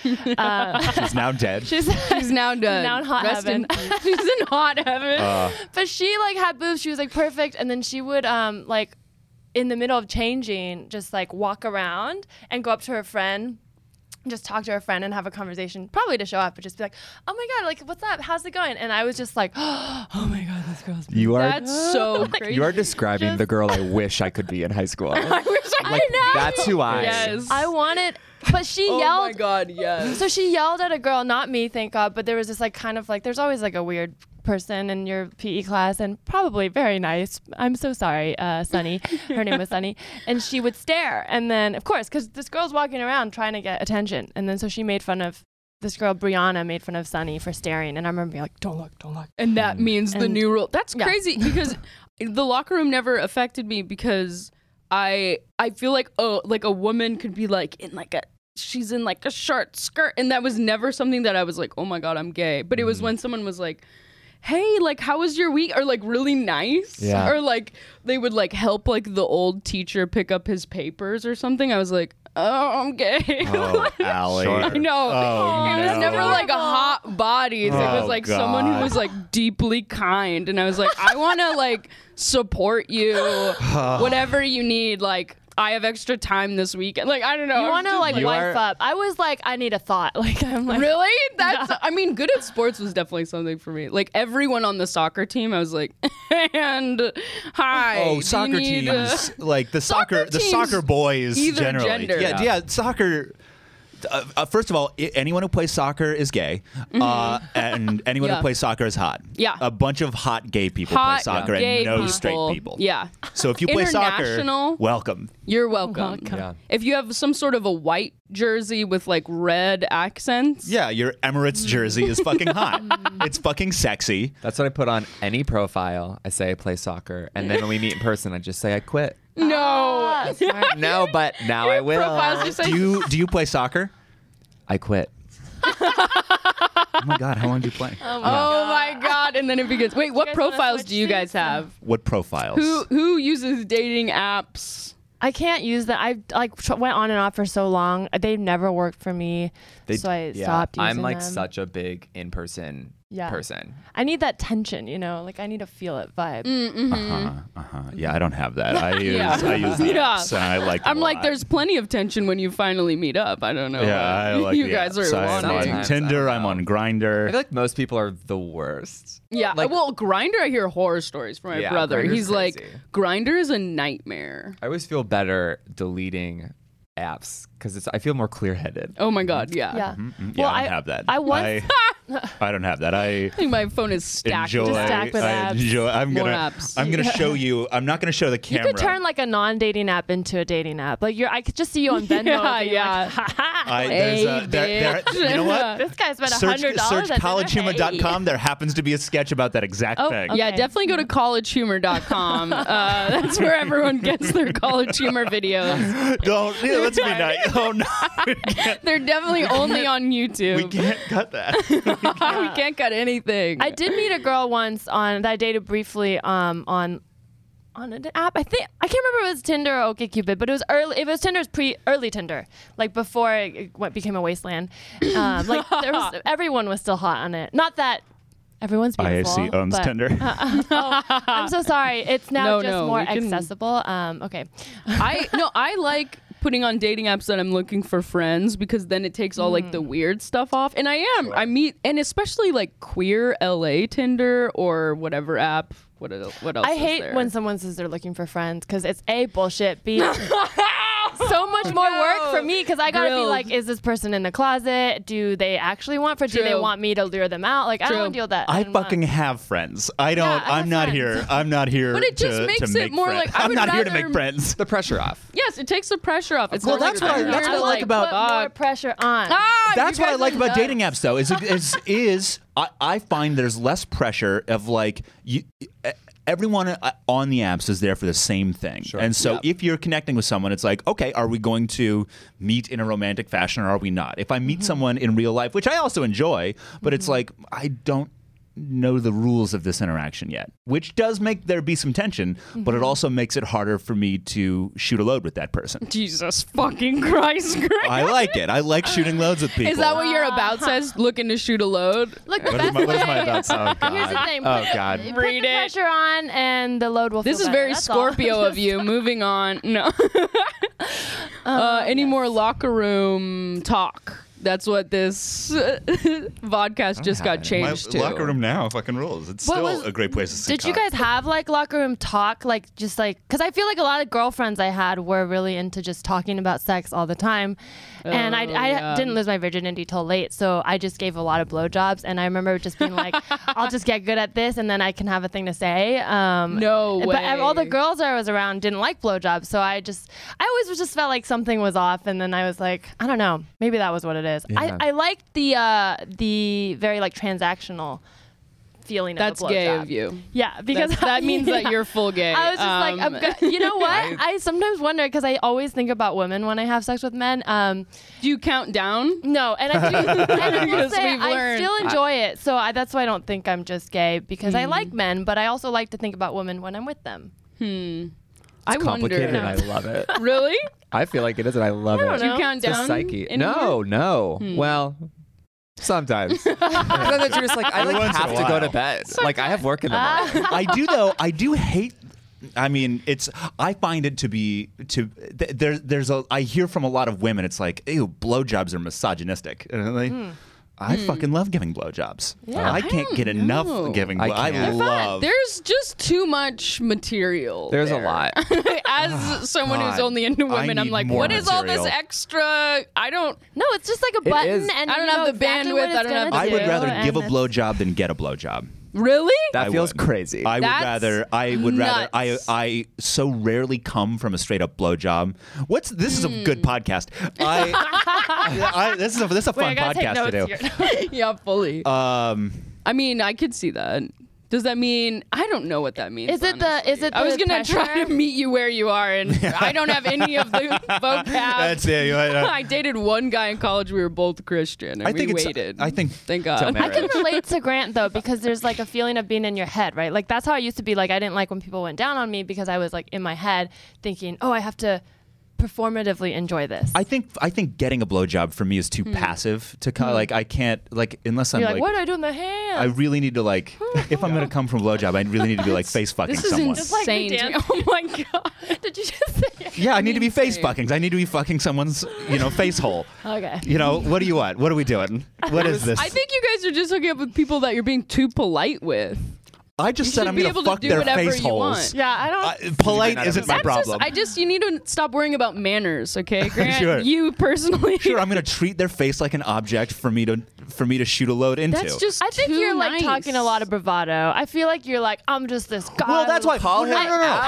She's now dead. She's now done. Now in hot Rest heaven. She's in hot heaven. But she like had boobs. She was like perfect, and then she would like in the middle of changing, just like walk around and go up to her friend, just talk to her friend and have a conversation, probably to show off, but just be like, "Oh my God, like what's up? How's it going?" And I was just like, "Oh my God, this girl's." You are That's so crazy. you are describing the girl I wish I could be in high school. I wish I Like, know. that's who I am. Yes. I wanted, but she Oh yelled. my God, yes. So she yelled at a girl, not me, thank God, but there was this like kind of like, there's always like a weird person in your PE class, and probably very nice. I'm so sorry, Sunny. Her name was Sunny. And she would stare. And then, of course, because this girl's walking around trying to get attention. And then so she made fun of, this girl, Brianna, made fun of Sunny for staring. And I remember being like, don't look, don't look. And that means the And- new rule. That's yeah. crazy because the locker room never affected me because I feel like a woman could be like she's in like a short skirt, and that was never something that I was like, oh my God, I'm gay. But it was when someone was like, hey, like how was your week? Or like really nice. Yeah. Or like they would like help like the old teacher pick up his papers or something. I was like, oh, I'm gay. Oh, Allie. Sure. I know. Oh, It was no. never like a hot body. It was Oh, like someone who God. was like deeply kind. And I was like, I want to like support you, whatever you need. Like, I have extra time this weekend. Like, I don't know. You want to like You wife are- up. I was like, I need a thought. Like, I'm like, Really? That's. I mean, good at sports was definitely something for me. Like everyone on the soccer team, I was like, and hi. do Oh, you soccer need, teams, like the soccer teams, boys either generally. gender. Yeah, soccer. First of all, anyone who plays soccer is gay, and anyone Yeah. who plays soccer is hot. Yeah. A bunch of hot gay people play Hot soccer gay and no people. straight people. Yeah. So if you play soccer, International. welcome. You're welcome. Yeah. If you have some sort of a white jersey with like red accents. Yeah, your Emirates jersey is fucking hot. It's fucking sexy. That's what I put on any profile. I say I play soccer, and then when we meet in person, I just say I quit. No. No, but now I will. Profiles just say Do you play soccer? I quit. Oh my god, how long do you play? Oh my God. And then it begins. Wait, what guys wanna profiles switch do you guys seats? have? What profiles? Who uses dating apps? I can't use that. I like went on and off for so long. They never worked for me, so I stopped using I'm like them. such a big in-person person. I need that tension, like I need to feel it vibe. Yeah, I don't have that. I use Yeah. I use the Yeah. apps, and I like them I'm a like, lot. there's plenty of tension when you finally meet up. I don't know. Yeah, what I like you the guys apps. are I'm on wanting. Sometimes, Tinder. I I'm don't on know. Grinder. I feel like most people are the worst. Yeah. Like- well, Grinder, I hear horror stories from my Yeah, brother. Grindr's He's like, crazy. Grinder is a nightmare. I always feel better deleting apps because I feel more clear-headed. Oh my God, yeah. Yeah. Yeah, I don't have that. I once. I don't have that. I think my phone is stacked. enjoy. Just stacked with I apps. enjoy. I'm More gonna. apps. I'm gonna show you. I'm not gonna show the You camera. could turn like a non-dating app into a dating app. Like I could just see you on Venmo. Yeah, being yeah. Like, ha ha. there's Hey, there, you know what? This guy spent Search $100. collegehumor.com. There happens to be a sketch about that exact Oh, thing. okay. Yeah, definitely go to collegehumor.com. That's where everyone gets their college humor videos. Don't. Yeah, let's be nice. Oh no. They're definitely only on YouTube. We can't cut that. We can't cut anything. I did meet a girl once that I dated briefly on an app. I can't remember if it was Tinder or OkCupid, but it was early. If it was Tinder, it was early Tinder, like before it became a wasteland. Like everyone was still hot on it. Not that everyone's beautiful. IAC owns but- Tinder. I'm so sorry. It's now just No, more we can- accessible. Okay. I like putting on dating apps that I'm looking for friends because then it takes all like the weird stuff off. And I meet, and especially like queer LA Tinder or whatever app. What else? I is hate there? when someone says they're looking for friends because it's A, bullshit, B, so much more work for me because I gotta be Grilled. like, is this person in the closet? Do they actually want friends? Do they True. want me to lure them out? Like I don't True. want to deal with that. I don't want- fucking have friends. I don't. Yeah, I have I'm not friends. here. I'm not here. But it just to, makes to it make more friends. like, I I'm would not here to rather- make friends. The pressure off. Yes, it takes the pressure off. It's Well, not that's like what I- I'm that's here what I to, like about- Put more pressure on. That's you what I guys like are about nuts. dating apps, though. Is I find there's less pressure of like you. Everyone on the apps is there for the same thing. Sure. And so Yep. if you're connecting with someone, it's like, okay, are we going to meet in a romantic fashion or are we not? If I meet someone in real life, which I also enjoy, but it's like, I don't know the rules of this interaction yet, which does make there be some tension, but it also makes it harder for me to shoot a load with that person. Jesus fucking Christ, Greg. I like it. I like shooting loads with people. Is that what your about says? Looking to shoot a load? Look, the What is best my, what is way. my about? Oh, God. Here's the thing. Oh, put, God. Put Read the it. pressure on, and the load will. This feel is better. very That's all. Scorpio of you. Moving on. No. Any more locker room talk? That's what this vodcast just got My changed to. locker room now fucking rules. It's What still was- a great place to see Did you cock. guys have like locker room talk, like just like because I feel like a lot of girlfriends I had were really into just talking about sex all the time, and I yeah. didn't lose my virginity till late, so I just gave a lot of blowjobs, and I remember just being like, I'll just get good at this, and then I can have a thing to say. No But all the way. girls I was around didn't like blowjobs, so I always just felt like something was off, and then I was like, I don't know, maybe that was what it is. Yeah. I liked the very like transactional feeling That's of a blowjob. gay of you. Yeah, because that means that yeah. you're full gay. I was just like, you know what? I- I sometimes wonder because I always think about women when I have sex with men. Do you count down? No, and I do. And I will Because say we've I learned. still enjoy it. So that's why I don't think I'm just gay because I like men, but I also like to think about women when I'm with them. I Complicated wonder. and I love it. Really? I feel like it is and I love don't it. Do you know. count It's a down? psyche. in No, here? no. Well, sometimes. Sometimes you're just like, I like Once in have a to go to while. bed. Like I have work in the morning. I do though. I do hate. I mean, I find it to be there's a. I hear from a lot of women. It's like, ew, blowjobs are misogynistic. And I'm like, I fucking love giving blowjobs. Yeah. I can't get know. enough giving. I I can't. love. There's just too much material. There's there. a lot. As someone who's God. only into I women, I'm need like, more what is all this material. extra? I don't. No, it's just like a button, is. and I don't you have know the exactly bandwidth, what it's I don't have gonna the I would do, rather and give a it's- blowjob than get a blowjob. Really? That I feels would. crazy. I would That's rather. I so rarely come from a straight up blowjob. This is a good podcast. This is a Wait, I fun gotta take podcast to notes do. here. Yeah, fully. I mean, I could see that. Does that mean? I don't know what that means. Is it the- honestly. is it I was the gonna try pressure? to meet you where you are, and I don't have any of the vocab. That's it. I dated one guy in college. We were both Christian, and I think we it's- waited. I think- Thank Till God. marriage. I can relate to Grant though because there's like a feeling of being in your head, right? Like that's how I used to be. Like I didn't like when people went down on me because I was like in my head thinking, oh, I have to performatively enjoy this. I think getting a blowjob for me is too passive to kind of like I can't like unless I'm You're like, what do I do in the hands? I really need to like if I'm gonna come from a blowjob I really need to be like face fucking This is someone. insane. Just like to me. Oh my God. Did you just say? Yeah, I need to be face insane. fucking. I need to be fucking someone's face hole. Okay. You know what do you want? What are we doing? What is this? I think you guys are just hooking up with people that you're being too polite with. I just You said should I'm be going able to to fuck do their whatever face you holes. want. Yeah, I don't. Polite That's isn't my That's problem. you need to stop worrying about manners, okay, Grant? Sure. You personally. Sure, I'm going to treat their face like an object for me to shoot a load into. That's just I think too you're like nice. talking a lot of bravado. I feel like you're like, I'm just this guy. well, that's why. Call him no.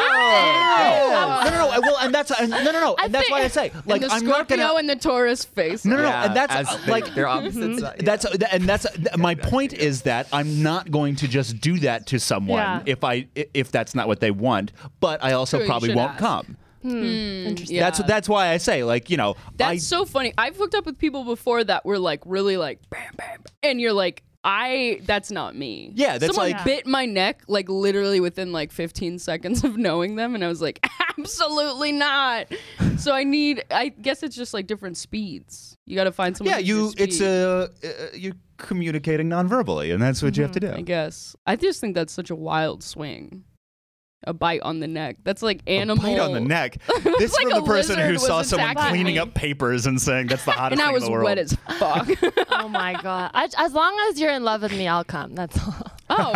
Well, and that's and that's why I say And like the I'm not Scorpio gonna. and the Taurus face. No, Yeah, and that's as like they're opposites. Yeah. that's my point is that I'm not going to just do that to someone Yeah. if that's not what they want, but I also True, you probably should won't ask. come. Interesting. Yeah. That's why I say like That's so funny. I've hooked up with people before that were like really like bam bam, and you're like, that's not me. Yeah, that's someone like- bit my neck like literally within like 15 seconds of knowing them, and I was like, absolutely not. So I guess it's just like different speeds. You got to find someone. yeah, who's your speed. you're communicating non-verbally, and that's what you have to do. I guess. I just think that's such a wild swing. A bite on the neck. That's like animal. Bite on the neck. It's This like from the a person who lizard saw was someone attacking cleaning me. up papers and saying that's the hottest And I thing was in the world. wet as fuck. Oh my god. As long as you're in love with me, I'll come. That's all. Oh,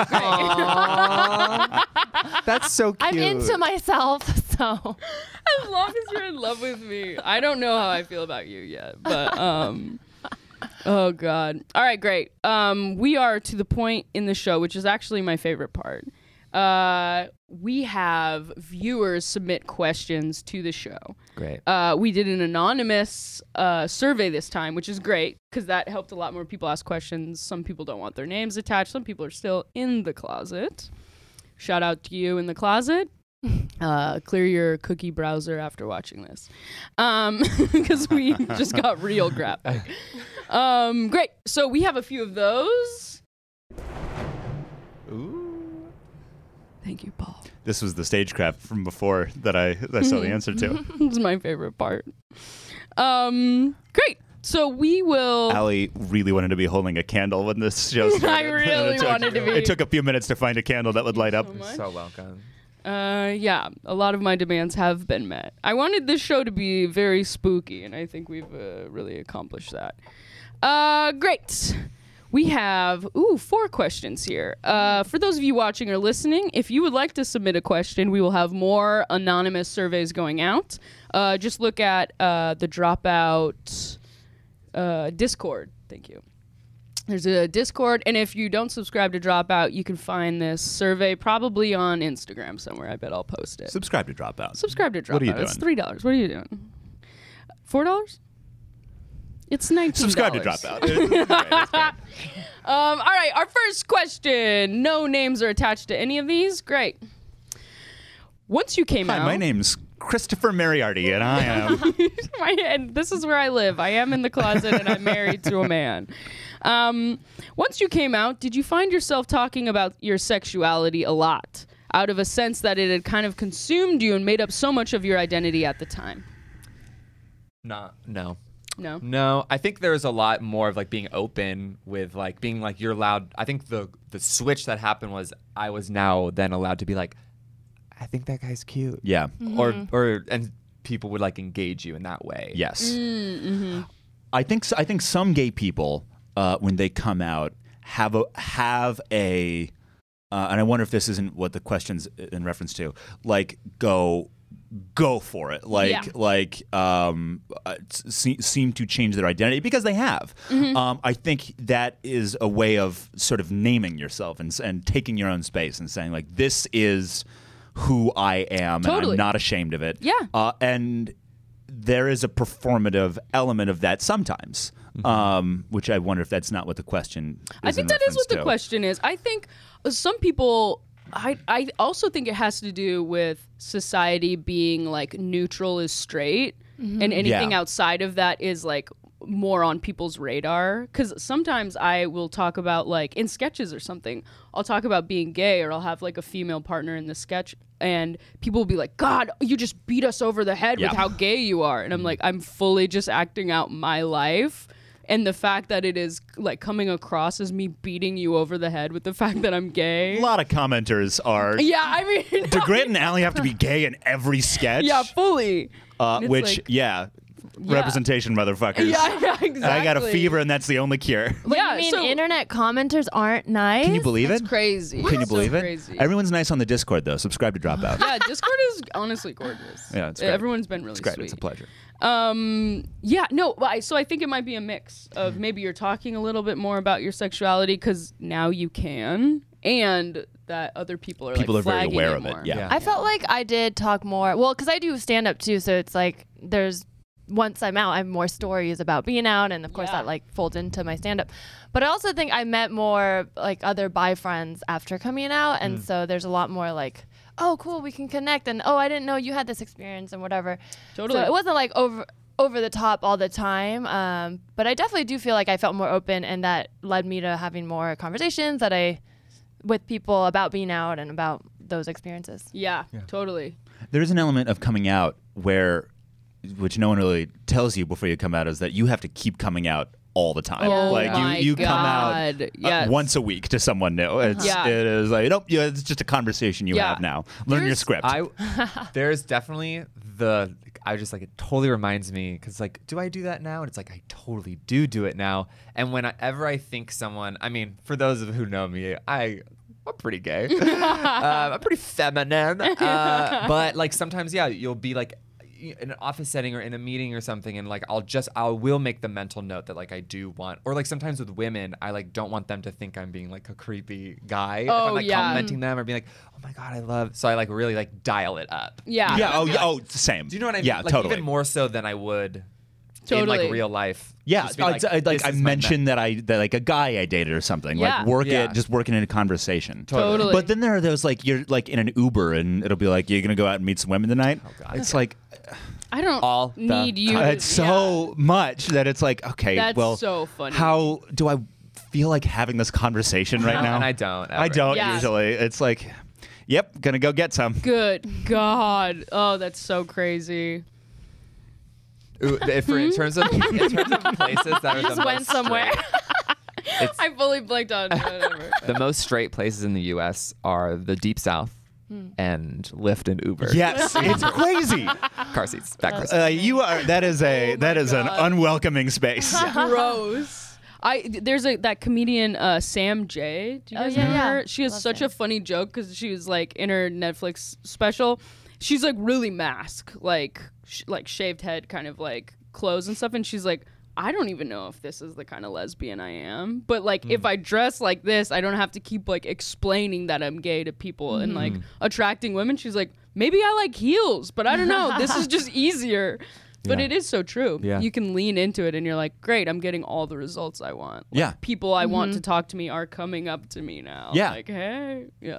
great. That's so cute. I'm into myself, so. As long as you're in love with me. I don't know how I feel about you yet, but oh god. All right, great. We are to the point in the show, which is actually my favorite part. We have viewers submit questions to the show. Great. We did an anonymous survey this time, which is great because that helped a lot more people ask questions. Some people don't want their names attached. Some people are still in the closet. Shout out to you in the closet. Clear your cookie browser after watching this, because we just got real graphic. Great. So we have a few of those. Ooh. Thank you, Paul. This was the stagecraft from before that I saw the answer to. It's my favorite part. Great. So we will. Allie really wanted to be holding a candle when this show started. I really wanted to be. It took a few minutes to find a candle that would light up. So welcome. Yeah, a lot of my demands have been met. I wanted this show to be very spooky, and I think we've really accomplished that. Great. We have 4 questions here. For those of you watching or listening, if you would like to submit a question, we will have more anonymous surveys going out. Just look at the Dropout Discord. Thank you. There's a Discord, and if you don't subscribe to Dropout, you can find this survey probably on Instagram somewhere. I bet I'll post it. Subscribe to Dropout. Subscribe to Dropout. What are you It's doing? $3. What are you doing? $4? It's $19. Subscribe to Dropout. It's great. All right, our first question. No names are attached to any of these. Great. Once you came Hi, out. my name's Christopher Mariarty, and I am. And this is where I live. I am in the closet, and I'm married to a man. Once you came out, did you find yourself talking about your sexuality a lot, out of a sense that it had kind of consumed you and made up so much of your identity at the time? No. No. I think there's a lot more of like being open with like being like you're allowed. I think the switch that happened was I was now then allowed to be like, I think that guy's cute. Yeah. Or and people would like engage you in that way. Yes. Mm-hmm. I think some gay people, when they come out, have a and I wonder if this isn't what the question's in reference to. Like go for it. Seem to change their identity because they have. I think that is a way of sort of naming yourself and taking your own space and saying like, this is who I am, and Totally. I'm not ashamed of it. Yeah. And there is a performative element of that sometimes, which I wonder if that's not what the question is. I think that is what the question is. I think some people. I also think it has to do with society being like neutral is straight, and anything Yeah. outside of that is like more on people's radar. Because sometimes I will talk about like in sketches or something, I'll talk about being gay, or I'll have like a female partner in the sketch, and people will be like, "God, you just beat us over the head Yeah. with how gay you are," and I'm like, I'm fully just acting out my life. And the fact that it is like coming across as me beating you over the head with the fact that I'm gay. A lot of commenters are. Yeah, I mean, Do Grant and Allie have to be gay in every sketch? yeah, fully. And it's Which, like, yeah. representation, motherfuckers. Yeah, exactly. I got a fever, and that's the only cure. What, Yeah, you mean so- internet commenters aren't nice? Can you believe it? It's crazy. Can you It's so believe it? crazy. Everyone's nice on the Discord, though. Subscribe to Dropout. Yeah, Discord is honestly gorgeous. Yeah, it's great. Everyone's been really It's great. sweet. It's a pleasure. Yeah, no, so I think it might be a mix of maybe you're talking a little bit more about your sexuality because now you can, and that other people are People like are very flagging aware it of it, more. yeah. I felt like I did talk more. Well, because I do stand up too, so it's like there's once I'm out, I have more stories about being out, and of course Yeah. that like folds into my stand up. But I also think I met more like other bi friends after coming out, and so there's a lot more like, oh, cool, we can connect, and oh, I didn't know you had this experience and whatever. Totally. So it wasn't like over the top all the time, but I definitely do feel like I felt more open, and that led me to having more conversations with people about being out and about those experiences. Yeah, totally. There is an element of coming out which no one really tells you before you come out, is that you have to keep coming out all the time. Oh like my you come out God. Yes. once a week to someone new. It is like, nope, it's just a conversation you Yeah. have now. Learn your script. There's definitely I just like, it totally reminds me, because like, do I do that now? And it's like, I totally do it now. And whenever I think someone, I mean, for those of who know me, I'm pretty gay. I'm pretty feminine. But like sometimes, yeah, you'll be like in an office setting or in a meeting or something, and like I will make the mental note that like I do want, or like sometimes with women, I like don't want them to think I'm being like a creepy guy. If Oh, I'm like yeah. complimenting them or being like, oh my God, I love, so I like really like dial it up. Yeah. yeah. Oh, same. Do you know what I mean? Yeah, like, totally. Even more so than I would in Totally. like real life. Yeah, Just being like this I is my mentioned that like a guy I dated or something. Yeah. Like work Yeah. it, just working in a conversation. Totally. But then there are those like you're like in an Uber and it'll be like, you're gonna go out and meet some women tonight. Oh God. It's like I don't All the need you. time. it's so much that it's like, okay, That's well, so funny. how do I feel like having this conversation right now? And I don't. I ever. don't Yeah. usually. It's like, yep, gonna go get some. Good God. Oh, that's so crazy. Ooh, in terms of places that are Just the went most somewhere. straight, it's I fully blanked on whatever. the most straight places in the U.S. are the Deep South and Lyft and Uber. Yes, it's crazy. Car seats, back car seats. You are. That is an God. unwelcoming space. Gross. There's that comedian Sam J. Do you guys know yeah. her? She has Love such Sam. a funny joke because she was like in her Netflix special. She's like really mask, like shaved head, kind of like clothes and stuff, and she's like, I don't even know if this is the kind of lesbian I am, but like if I dress like this, I don't have to keep like explaining that I'm gay to people and like attracting women. She's like, maybe I like heels, but I don't know. This is just easier. But Yeah. it is so true. Yeah. You can lean into it and you're like, great, I'm getting all the results I want. Like, Yeah. people I want to talk to me are coming up to me now. Yeah. Like, hey. Yeah.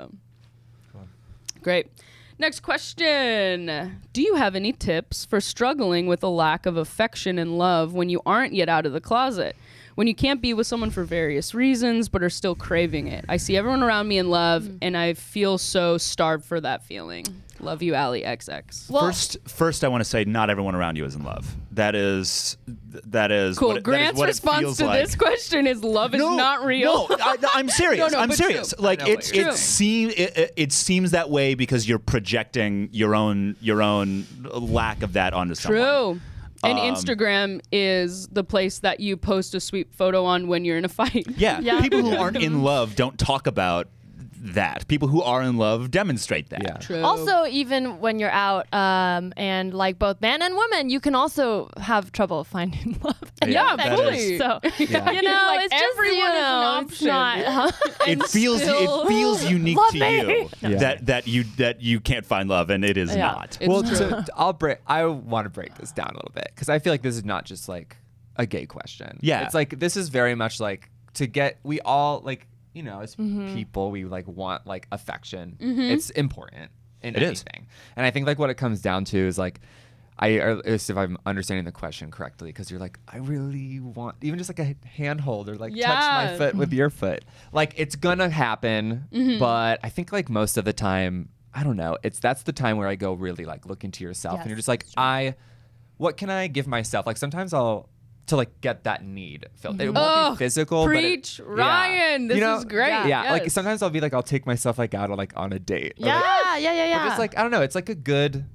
Great. Next question. Do you have any tips for struggling with a lack of affection and love when you aren't yet out of the closet? When you can't be with someone for various reasons but are still craving it? I see everyone around me in love and I feel so starved for that feeling. Love you, Ali XX. Well, First, I want to say not everyone around you is in love. That is Cool. what it- that is Grant's what it response feels to like. this question is love is not real. No, I'm serious. No, I'm but serious. true. Like I know what you're it seems that way because you're projecting your own lack of that onto someone. True. And Instagram is the place that you post a sweet photo on when you're in a fight. Yeah. Yeah. People who aren't in love don't talk about that. People who are in love demonstrate that. Yeah. True. also, even when you're out, and like both man and woman, you can also have trouble finding love. and Yeah, affection. fully. So Yeah. you know, Like, it's just everyone is an it's option. not. It feels unique Love to me. you that you can't find love, and it is Yeah. not. It's Well, true. I want to break this down a little bit because I feel like this is not just like a gay question. Yeah. It's like this is very much like we all like, you know, as people, we like want like affection. It's important in It is. anything. And I think like what it comes down to is like, if I'm understanding the question correctly, because you're like, I really want even just like a handhold or like touch my Yeah. foot with your foot. Like it's gonna happen, but I think like most of the time, I don't know. That's the time where I go really like look into yourself, Yes, and you're just like, what can I give myself? Like sometimes I'll to like get that need filled. It won't Oh, be physical. preach, but it, Ryan. Yeah. This You know, is great. Yeah, like Yes. sometimes I'll be like, I'll take myself like out on a date. Or, like, yeah. but just like I don't know, it's like a good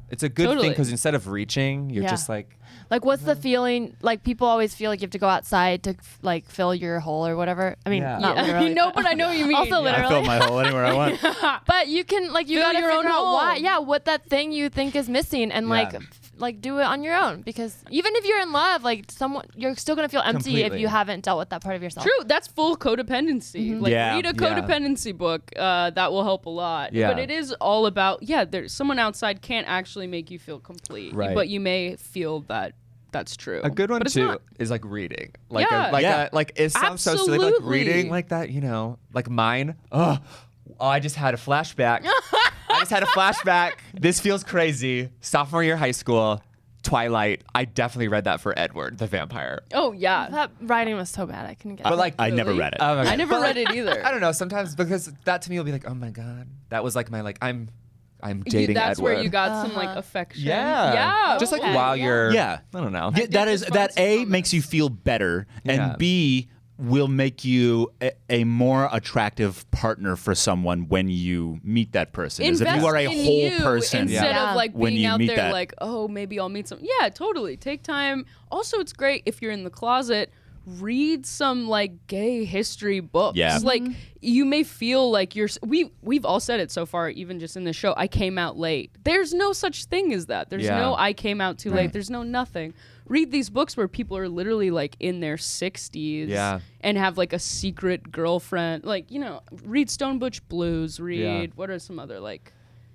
It's a good Totally. thing because instead of reaching, you're Yeah. just like, Like, what's the feeling? Like, people always feel like you have to go outside to like fill your hole or whatever. I mean, Yeah. not literally. No, but I know what you mean. Also, Yeah. I literally. fill my hole anywhere I want. But you can like you Fill gotta your own figure out why, hole. yeah, what that thing you think is missing, and Yeah. like do it on your own. Because even if you're in love, like someone, you're still gonna feel empty if Completely. you haven't dealt with that part of yourself. True, that's full codependency. Like Yeah. read a Yeah. codependency book. That will help a lot. Yeah. But it is all about there's someone outside can't actually make you feel complete. Right. But you may feel that that's true. a good one but it's too not. is like reading. Like, Yeah. like it sounds so silly, but like Absolutely. reading like that, you know, like mine. Oh, I just had a flashback. I just had a flashback. This feels crazy. Sophomore year high school, Twilight. I definitely read that for Edward, the vampire. Oh yeah. That writing was so bad, I couldn't get But it. like, I never read it. oh my God. I never But, read like, it either. I don't know. Sometimes because that to me will be like, oh my God, that was like my like I'm dating that's Edward. where you got some like affection. Yeah. Yeah. Just like okay. while you're. Yeah. I don't know. Yeah, that is that responsible A from makes you feel better, and Yeah. B will make you a more attractive partner for someone when you meet that person. As if Invest you are a in whole you person. instead Yeah. of like When being you out meet there that. like, oh, maybe I'll meet some. Yeah, totally. Take time. Also, it's great if you're in the closet. Read some like gay history books. Yeah. Like you may feel like we've all said it so far, even just in this show. I came out late. There's no such thing as that. There's Yeah. no I came out too late. There's no nothing. Read these books where people are literally like in their 60s Yeah. and have like a secret girlfriend. Like, you know, read Stone Butch Blues. Read what are some other like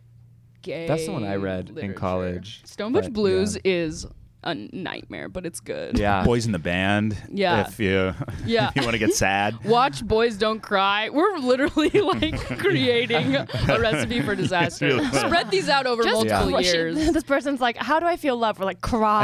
gay. That's the one I read in literature. college, Stone Butch but, Blues yeah. is a nightmare, but it's good. Yeah. Boys in the Band. Yeah. If you Yeah. if you want to get sad. Watch Boys Don't Cry. We're literally like creating a recipe for disaster. really funny. Spread these out over Just multiple crush it. years. This person's like, how do I feel love? We're like, cry.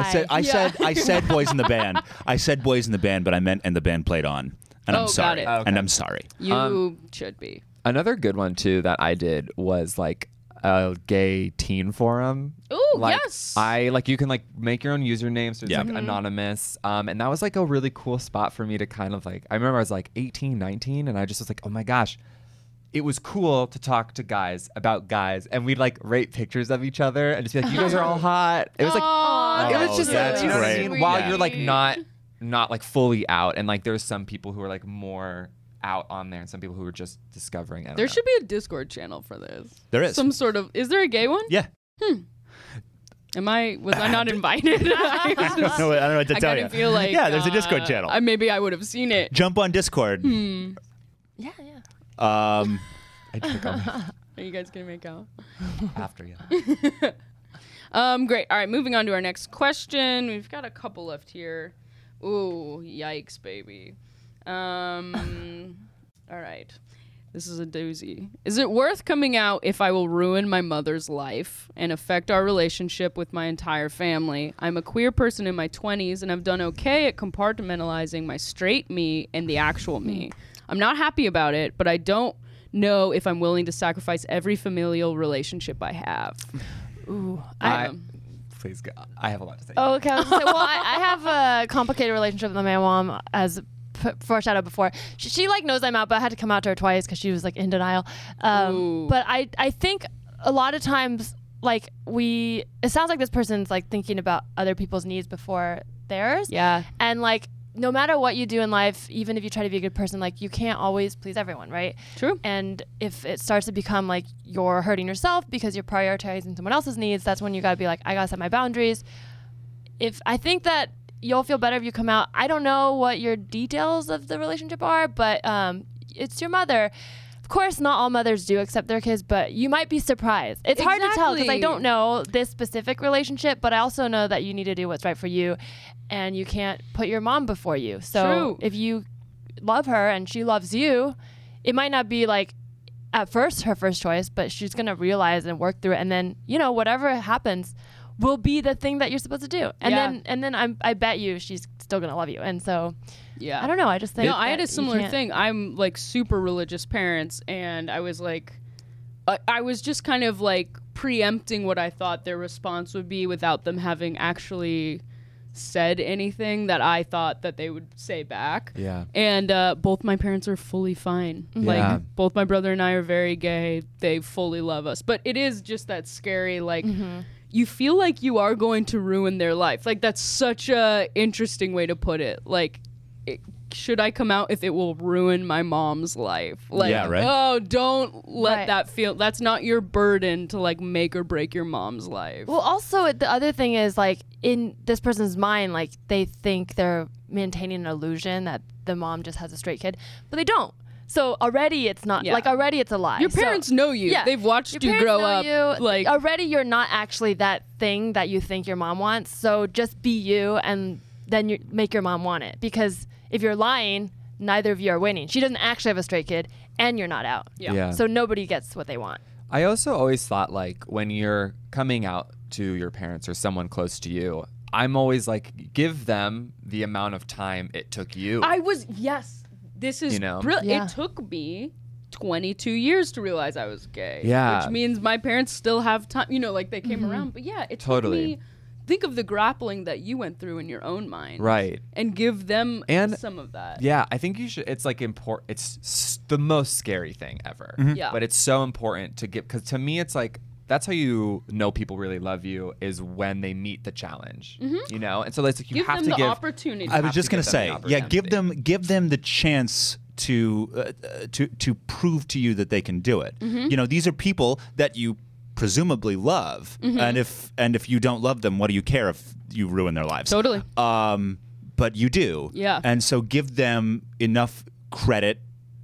I said Boys in the Band. I said Boys in the Band, but I meant and the band played on. And Oh, I'm got sorry. it. Okay. And I'm sorry. You should be. Another good one too that I did was like a gay teen forum. Ooh, Like, yes. I like you can like make your own usernames. So it's Yeah. like anonymous. And that was like a really cool spot for me to kind of like. I remember I was like 18, 19, and I just was like, oh my gosh. It was cool to talk to guys about guys, and we'd like rate pictures of each other and just be like, "You guys are all hot." It was like, Aw, it was just that's like, you know what I great. mean? While Yeah. you're like not like fully out, and like there's some people who are like more out on there, and some people who are just discovering. I don't There know. should be a Discord channel for this. There is. Some sort of. Is there a gay one? Yeah. Was I not invited? I I don't know what to I tell kind you. of feel like yeah, there's a Discord channel. Maybe I would have seen it. Jump on Discord. Hmm. Yeah, yeah. I think I'll Are you guys gonna make out? after you. Great. All right, moving on to our next question. We've got a couple left here. Ooh, yikes, baby. All right. This is a doozy. Is it worth coming out if I will ruin my mother's life and affect our relationship with my entire family? I'm a queer person in my 20s and I've done okay at compartmentalizing my straight me and the actual me. I'm not happy about it, but I don't know if I'm willing to sacrifice every familial relationship I have. Ooh. Please go. I have a lot to say. Oh, okay. I was gonna say, well, I have a complicated relationship with my mom, as foreshadowed before. She like knows I'm out, but I had to come out to her twice because she was like in denial. Ooh. But I think a lot of times, like it sounds like this person's like thinking about other people's needs before theirs. Yeah. And like, no matter what you do in life, even if you try to be a good person, like you can't always please everyone, right? True. And if it starts to become like you're hurting yourself because you're prioritizing someone else's needs, that's when you got to be like, I got to set my boundaries. If I think that you'll feel better if you come out. I don't know what your details of the relationship are, but it's your mother. Of course, not all mothers do accept their kids, but you might be surprised. It's hard to tell because I Exactly. don't know this specific relationship, but I also know that you need to do what's right for you, and you can't put your mom before you. So True. if you love her and she loves you, it might not be like at first her first choice, but she's going to realize and work through it. And then, whatever happens will be the thing that you're supposed to do. And then I bet you she's still going to love you. And so Yeah. I don't know. I just think No, I that had a you similar can't- thing. I'm like super religious parents, and I was like, I was just kind of like preempting what I thought their response would be without them having actually said anything that I thought that they would say back. Yeah. And both my parents are fully fine. Yeah. Like both my brother and I are very gay. They fully love us. But it is just that scary, like, you feel like you are going to ruin their life. Like, that's such a interesting way to put it. Like, should I come out if it will ruin my mom's life? Like, Yeah, right. oh, don't let Right. that feel. That's not your burden to like make or break your mom's life. Well, also the other thing is like in this person's mind, like they think they're maintaining an illusion that the mom just has a straight kid, but they don't. So already it's not Yeah. like already it's a lie. Your So- parents know you. Yeah. They've watched Your you parents grow know up. you. Like, already you're not actually that thing that you think your mom wants. So just be you, and then you make your mom want it. Because if you're lying, neither of you are winning. She doesn't actually have a straight kid, and you're not out. yeah. So nobody gets what they want. I also always thought like when you're coming out to your parents or someone close to you, I'm always like, give them the amount of time it took you. Yes. This is You know? Yeah. It took me 22 years to realize I was gay. Yeah. Which means my parents still have time. You know, like they came around. But yeah, it Totally. took me. Think of the grappling that you went through in your own mind. Right. And give them And- some of that. Yeah, I think you should. It's like important. It's the most scary thing ever. Yeah. But it's so important to give, because to me, it's like that's how you know people really love you is when they meet the challenge. You know, and so it's like you Give have them to the give. opportunity. I was have just to going give to them say, the give them the chance to prove to you that they can do it. You know, these are people that you presumably love, and if you don't love them, what do you care if you ruin their lives? Totally. But you do. Yeah. And so give them enough credit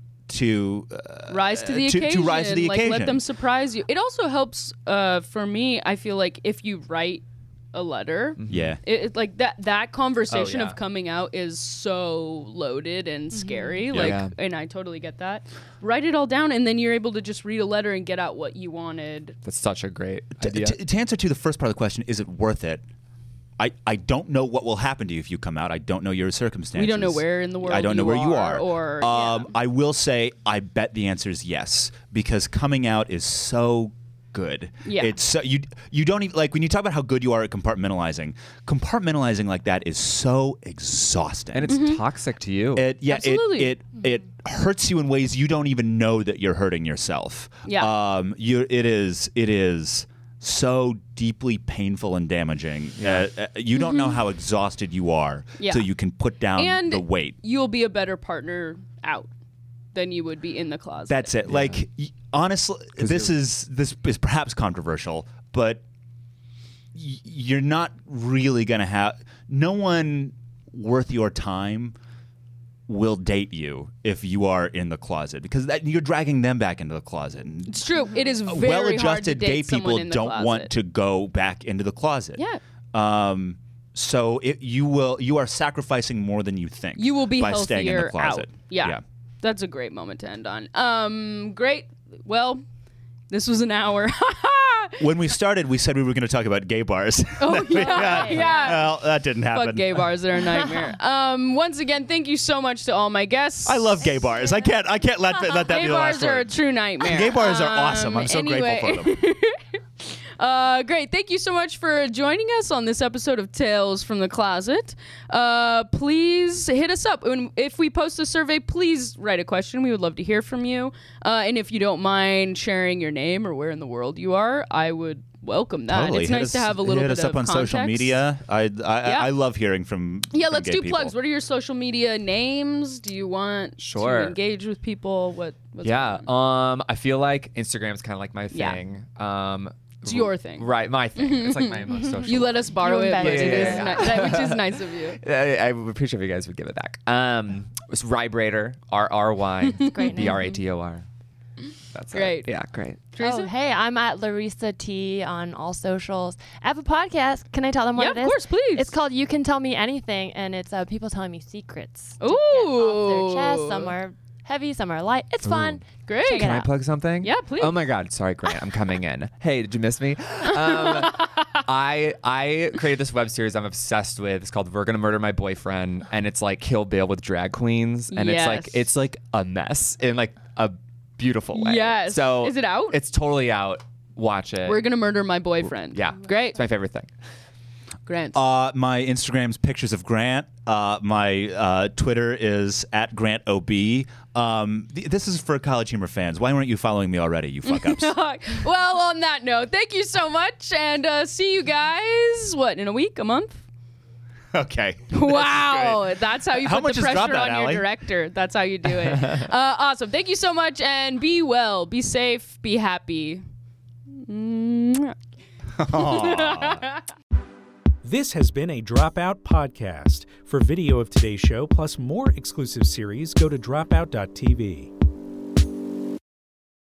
to rise to the to occasion. rise to the like, occasion. let them surprise you. It also helps for me. I feel like if you write a letter, Yeah. it like that conversation Oh, yeah. of coming out is so loaded and scary. Like, Yeah. and I totally get that. Write it all down, and then you're able to just read a letter and get out what you wanted. That's such a great To- idea. To answer to the first part of the question, is it worth it? I don't know what will happen to you if you come out. I don't know your circumstances. We don't know where in the world I don't know you where you are, are. or- yeah. I will say I bet the answer is yes, because coming out is so good. Yeah. It's so, you don't even like when you talk about how good you are at compartmentalizing. Compartmentalizing like that is so exhausting. and it's toxic to you. Absolutely. It hurts you in ways you don't even know that you're hurting yourself. Yeah. It is so deeply painful and damaging. You don't know how exhausted you are, Yeah. so you can put down And the weight. you'll be a better partner out than you would be in the closet. That's it. Like honestly, this is perhaps controversial, but you're not really gonna have no one worth your time will date you if you are in the closet, because you're dragging them back into the closet. And It's true. It is very hard to well-adjusted date gay someone people in the don't closet. want to go back into the closet. Yeah. So you are sacrificing more than you think. You will be by healthier staying in the closet. out. Yeah. That's a great moment to end on. Great. Well, this was an hour. When we started, we said we were going to talk about gay bars. Oh, yeah. Yeah. Well, that didn't happen. Fuck gay bars. They're a nightmare. Once again, thank you so much to all my guests. I love gay bars. I can't let that Gay be the last bars are a word. true nightmare. Gay bars are awesome. I'm so anyway. grateful for them. Great. Thank you so much for joining us on this episode of Tales from the Closet. Please hit us up. If we post a survey, please write a question. We would love to hear from you. And if you don't mind sharing your name or where in the world you are, I would welcome that. Totally. It's Hit nice us- to have a little hit bit us of up on context. social media. I love hearing from Yeah, from let's gay do people. plugs. What are your social media names? Do you want Sure. to engage with people? What's Yeah. going on? I feel like Instagram's kind of like my Yeah. thing. It's your thing. Right, my thing. It's like my most social. You let us borrow You it, embed but it. it is Yeah. which is nice of you. I would appreciate if you guys would give it back. It's Rybrator, RRYBRATOR. That's Great. it. Yeah, great. Teresa? Oh, hey, I'm at Larissa T on all socials. I have a podcast. Can I tell them what Yeah, it of is? course, please. It's called You Can Tell Me Anything, and it's people telling me secrets. to Ooh. get off their chest. Some are heavy, some are light. It's fun. Great. Check it Can I out. plug something? Yeah, please. Oh my God. Sorry, Grant. I'm coming in. Hey, did you miss me? I created this web series I'm obsessed with. It's called We're Gonna Murder My Boyfriend, and it's like Kill Bill with drag queens, and Yes. it's like a mess in like a beautiful way. Yes. So Is it out? It's totally out. Watch it. We're gonna murder my boyfriend. Yeah. Great. It's my favorite thing. Grant. My Instagram's pictures of Grant. My Twitter is @GrantOB. This is for College Humor fans. Why weren't you following me already, you fuck-ups? Well, on that note, thank you so much, and see you guys, in a week, a month? Okay. Wow, that's how you How put much the is pressure Dropout, on your Allie? director. That's how you do it. Awesome. Thank you so much, and be well, be safe, be happy. This has been a Dropout podcast. For video of today's show, plus more exclusive series, go to dropout.tv.